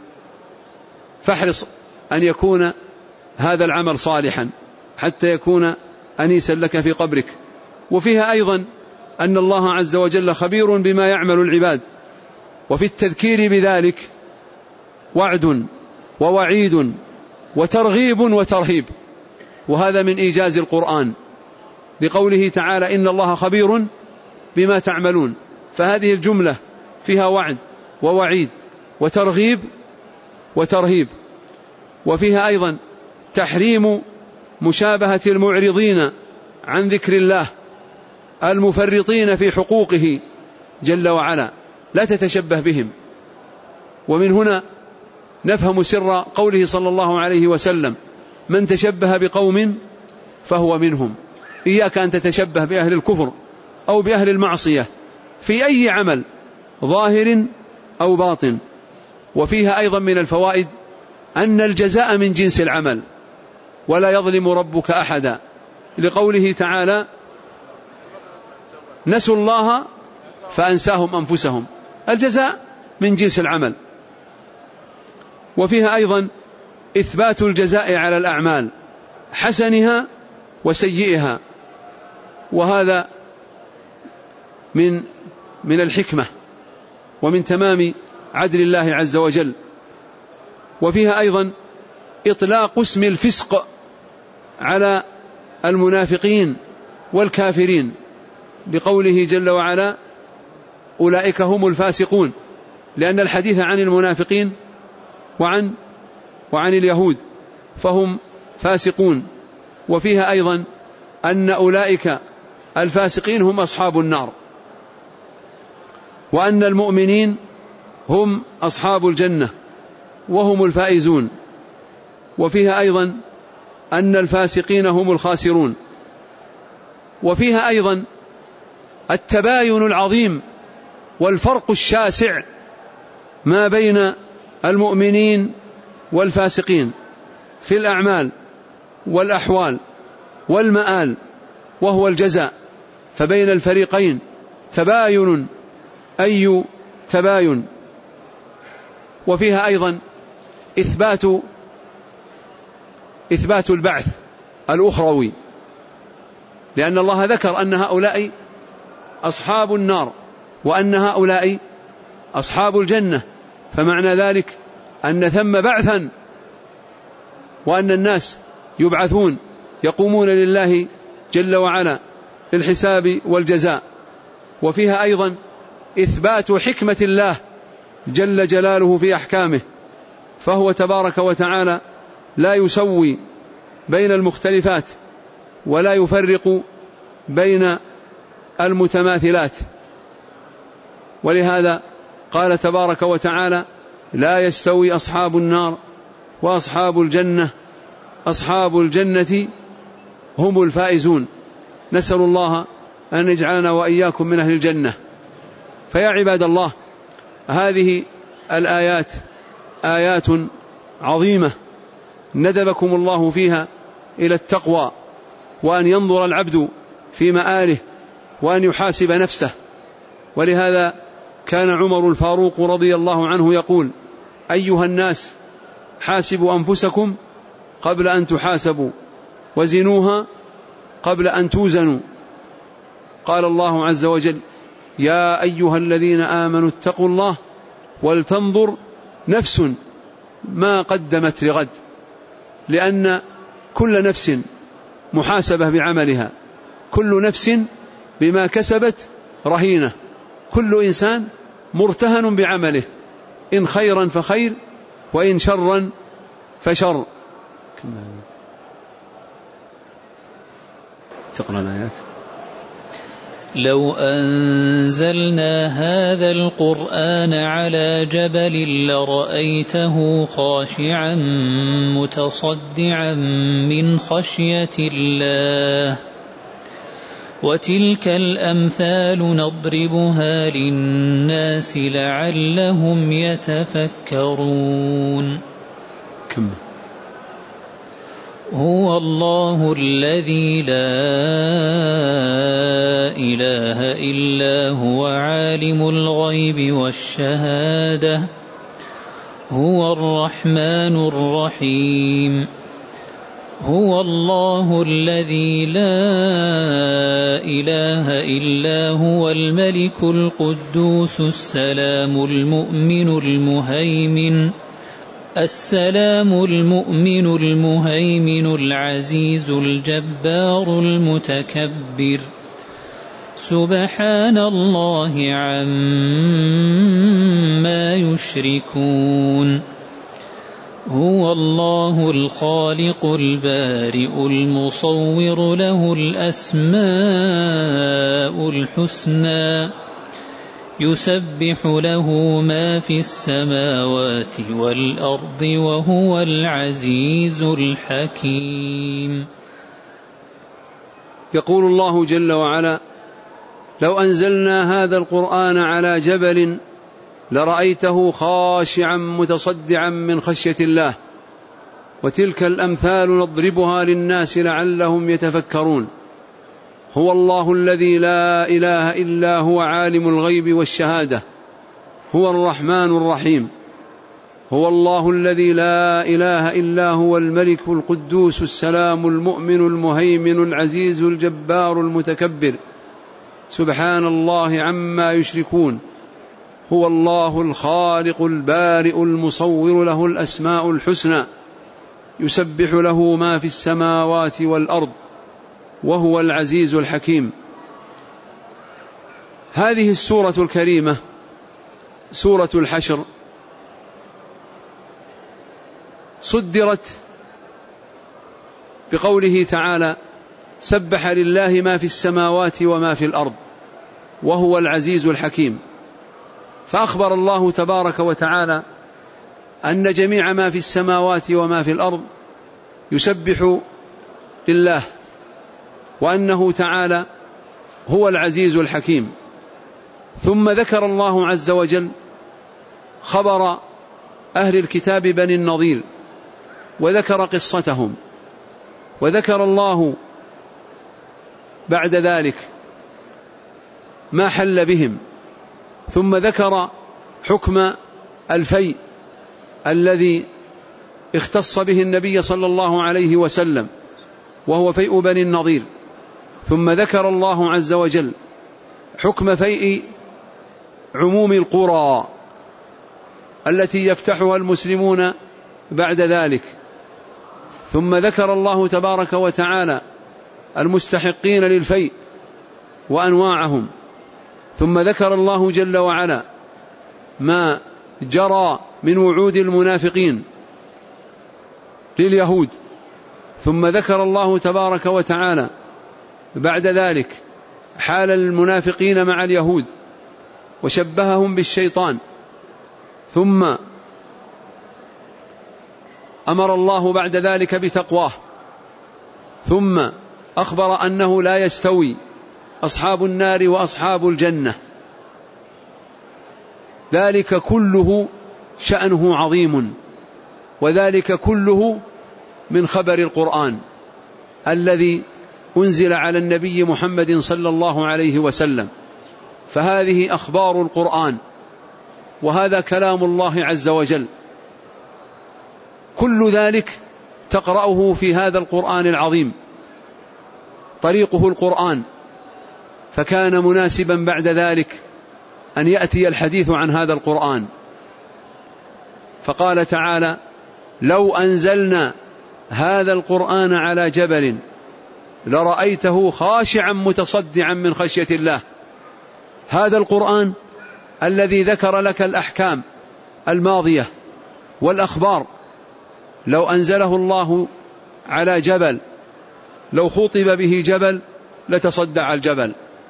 فاحرص أن يكون هذا العمل صالحا حتى يكون أنيسا لك في قبرك. وفيها أيضا أن الله عز وجل خبير بما يعمل العباد، وفي التذكير بذلك وعد ووعيد وترغيب وترهيب. وهذا من إيجاز القرآن لقوله تعالى: إن الله خبير بما تعملون. فهذه الجملة فيها وعد ووعيد وترغيب وترهيب. وفيها أيضا تحريم مشابهة المعرضين عن ذكر الله المفرطين في حقوقه جل وعلا، لا تتشبه بهم. ومن هنا نفهم سر قوله صلى الله عليه وسلم: من تشبه بقوم فهو منهم. إياك أن تتشبه بأهل الكفر أو بأهل المعصية في أي عمل ظاهر أو باطن. وفيها أيضا من الفوائد أن الجزاء من جنس العمل ولا يظلم ربك أحدا، لقوله تعالى: نسوا الله فأنساهم أنفسهم. الجزاء من جنس العمل. وفيها أيضا إثبات الجزاء على الأعمال حسنها وسيئها، وهذا من الحكمة ومن تمام عدل الله عز وجل. وفيها أيضا إطلاق اسم الفسق على المنافقين والكافرين، بقوله جل وعلا: أولئك هم الفاسقون، لأن الحديث عن المنافقين وعن اليهود فهم فاسقون. وفيها أيضا أن أولئك الفاسقين هم أصحاب النار، وأن المؤمنين هم أصحاب الجنة وهم الفائزون. وفيها أيضا أن الفاسقين هم الخاسرون. وفيها أيضا التباين العظيم والفرق الشاسع ما بين المؤمنين والفاسقين في الأعمال والأحوال والمآل، وهو الجزاء، فبين الفريقين تباين أي تباين. وفيها أيضا إثبات البعث الأخروي، لأن الله ذكر أن هؤلاء أصحاب النار وأن هؤلاء أصحاب الجنة، فمعنى ذلك أن ثم بعثا، وأن الناس يبعثون يقومون لله جل وعلا للحساب والجزاء. وفيها أيضا إثبات حكمة الله جل جلاله في أحكامه، فهو تبارك وتعالى لا يسوي بين المختلفات ولا يفرق بين المتماثلات. ولهذا قال تبارك وتعالى: لا يستوي أصحاب النار وأصحاب الجنة، أصحاب الجنة هم الفائزون. نسأل الله أن يجعلنا وإياكم من أهل الجنة. فيا عباد الله، هذه الآيات آيات عظيمة ندبكم الله فيها إلى التقوى، وأن ينظر العبد في مآله وأن يحاسب نفسه. ولهذا كان عمر الفاروق رضي الله عنه يقول: أيها الناس، حاسبوا أنفسكم قبل أن تحاسبوا، وزنوها قبل أن توزنوا. قال الله عز وجل: يا أيها الذين آمنوا اتقوا الله ولتنظر نفس ما قدمت لغد، لأن كل نفس محاسبة بعملها، كل نفس بما كسبت رهينة، كل إنسان مرتهن بعمله، إن خيرا فخير وإن شرا فشر. تقرأ الآيات. لو أنزلنا هذا القرآن على جبل لرأيته خاشعا متصدعا من خشية الله، وتلك الأمثال نضربها للناس لعلهم يتفكرون. كم هو الله الذي لا إله إلا هو عالم الغيب والشهادة، هو الرحمن الرحيم. هو الله الذي لا إله إلا هو الملك القدوس السلام المؤمن المهيمن العزيز الجبار المتكبر، سبحان الله عما يشركون. هو الله الخالق البارئ المصور، له الأسماء الحسنى، يسبح له ما في السماوات والأرض، وهو العزيز الحكيم. يقول الله جل وعلا: لو أنزلنا هذا القرآن على جبل لرأيته خاشعا متصدعا من خشية الله، وتلك الأمثال نضربها للناس لعلهم يتفكرون. هو الله الذي لا إله إلا هو عالم الغيب والشهادة، هو الرحمن الرحيم. هو الله الذي لا إله إلا هو الملك القدوس السلام المؤمن المهيمن العزيز الجبار المتكبر، سبحان الله عما يشركون. هو الله الخالق البارئ المصور، له الأسماء الحسنى، يسبح له ما في السماوات والأرض، وهو العزيز الحكيم. هذه السورة الكريمة سورة الحشر صدرت بقوله تعالى: سبح لله ما في السماوات وما في الأرض وهو العزيز الحكيم. فأخبر الله تبارك وتعالى أن جميع ما في السماوات وما في الأرض يسبح لله، وأنه تعالى هو العزيز الحكيم. ثم ذكر الله عز وجل خبر أهل الكتاب بني النضير وذكر قصتهم، وذكر الله بعد ذلك ما حل بهم، ثم ذكر حكم الفيء الذي اختص به النبي صلى الله عليه وسلم وهو فيء بني النضير، ثم ذكر الله عز وجل حكم فيء عموم القرى التي يفتحها المسلمون بعد ذلك، ثم ذكر الله تبارك وتعالى المستحقين للفيء وأنواعهم، ثم ذكر الله جل وعلا ما جرى من وعود المنافقين لليهود، ثم ذكر الله تبارك وتعالى بعد ذلك حال المنافقين مع اليهود وشبههم بالشيطان، ثم أمر الله بعد ذلك بتقواه، ثم أخبر أنه لا يستوي أصحاب النار وأصحاب الجنة. ذلك كله شأنه عظيم، وذلك كله من خبر القرآن الذي أنزل على النبي محمد صلى الله عليه وسلم. فهذه أخبار القرآن، وهذا كلام الله عز وجل، كل ذلك تقرأه في هذا القرآن العظيم، طريقه القرآن، فكان مناسبا بعد ذلك أن يأتي الحديث عن هذا القرآن. فقال تعالى: لو أنزلنا هذا القرآن على جبل لرأيته خاشعا متصدعا من خشية الله. هذا القرآن الذي ذكر لك الأحكام الماضية والأخبار، لو أنزله الله على جبل، لو خطب به جبل لتصدع الجبل.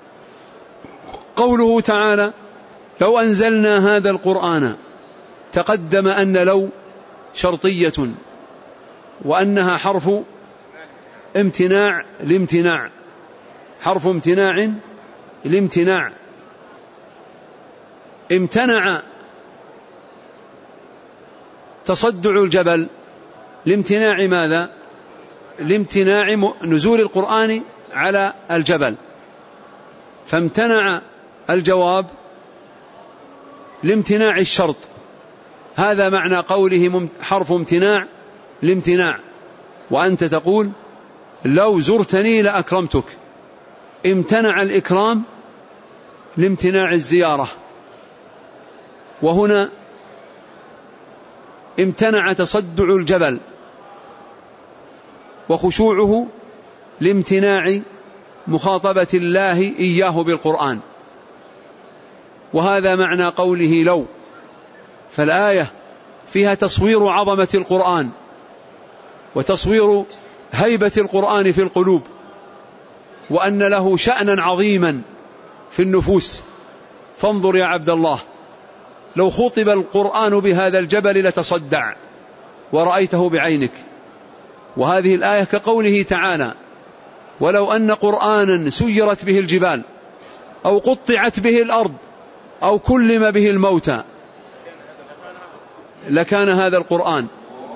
قوله تعالى: لو أنزلنا هذا القرآن، تقدم أن لو شرطية، وأنها حرف امتناع لامتناع، حرف امتناع لامتناع. امتنع تصدع الجبل لامتناع ماذا؟ لامتناع نزول القرآن على الجبل، فامتنع الجواب لامتناع الشرط. هذا معنى قوله حرف امتناع لامتناع. وأنت تقول: لو زرتني لأكرمتك. امتنع الإكرام لامتناع الزيارة، وهنا امتنع تصدع الجبل وخشوعه لامتناع مخاطبة الله إياه بالقرآن. وهذا معنى قوله لو. فالآية فيها تصوير عظمة القرآن، وتصوير هيبة القرآن في القلوب، وأن له شأنا عظيما في النفوس. فانظر يا عبد الله، لو خطب القرآن بهذا الجبل لتصدع ورأيته بعينك. وهذه الآية كقوله تعالى: ولو أن قرآنا سيرت به الجبال أو قطعت به الأرض أو كلم به الموتى لكان هذا القرآن.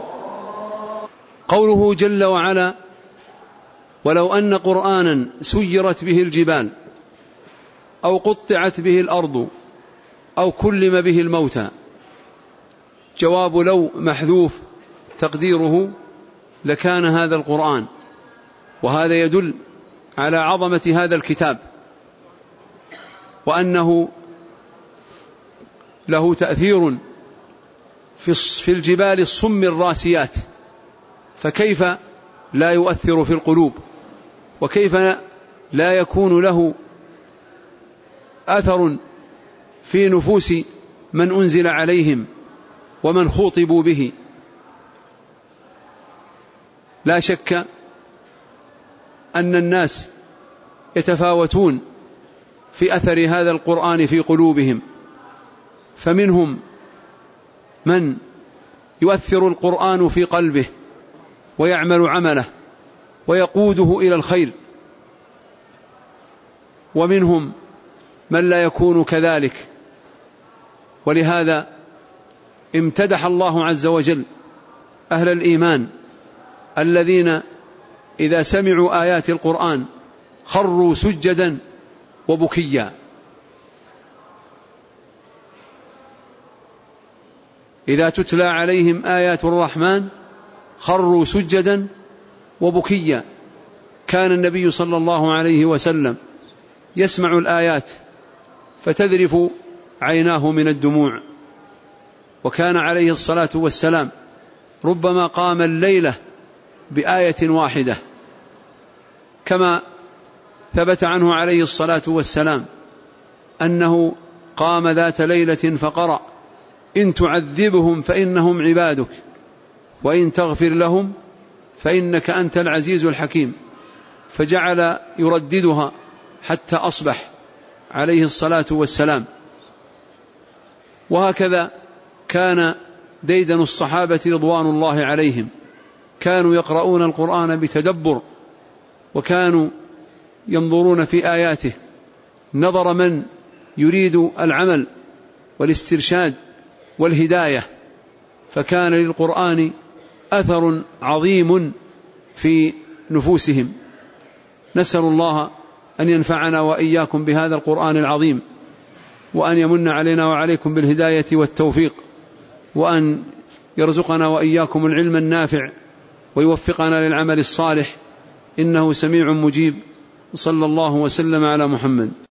قوله جل وعلا: ولو أن قرآنا سيرت به الجبال أو قطعت به الأرض أو كلم به الموتى، جواب لو محذوف تقديره لكان هذا القرآن. وهذا يدل على عظمة هذا الكتاب، وأنه له تأثير في الجبال الصم الراسيات، فكيف لا يؤثر في القلوب، وكيف لا يكون له أثر في نفوس من أنزل عليهم ومن خوطبوا به. لا شك أن الناس يتفاوتون في أثر هذا القرآن في قلوبهم، فمنهم من يؤثر القرآن في قلبه ويعمل عمله ويقوده إلى الخير، ومنهم من لا يكون كذلك. ولهذا امتدح الله عز وجل أهل الإيمان الذين إذا سمعوا آيات القرآن خروا سجدا وبكيا. إذا تتلى عليهم آيات الرحمن خروا سجدا وبكيا. كان النبي صلى الله عليه وسلم يسمع الآيات فتذرف عيناه من الدموع، وكان عليه الصلاة والسلام ربما قام الليلة بآية واحدة، كما ثبت عنه عليه الصلاة والسلام أنه قام ذات ليلة فقرأ: إن تعذبهم فإنهم عبادك وإن تغفر لهم فإنك أنت العزيز الحكيم، فجعل يرددها حتى أصبح عليه الصلاة والسلام. وهكذا كان ديدن الصحابة رضوان الله عليهم، كانوا يقرؤون القرآن بتدبر، وكانوا ينظرون في آياته نظر من يريد العمل والاسترشاد والهداية، فكان للقرآن أثر عظيم في نفوسهم. نسأل الله أن ينفعنا وإياكم بهذا القرآن العظيم، وأن يمن علينا وعليكم بالهداية والتوفيق، وأن يرزقنا وإياكم العلم النافع ويوفقنا للعمل الصالح، إنه سميع مجيب. صلى الله وسلم على محمد.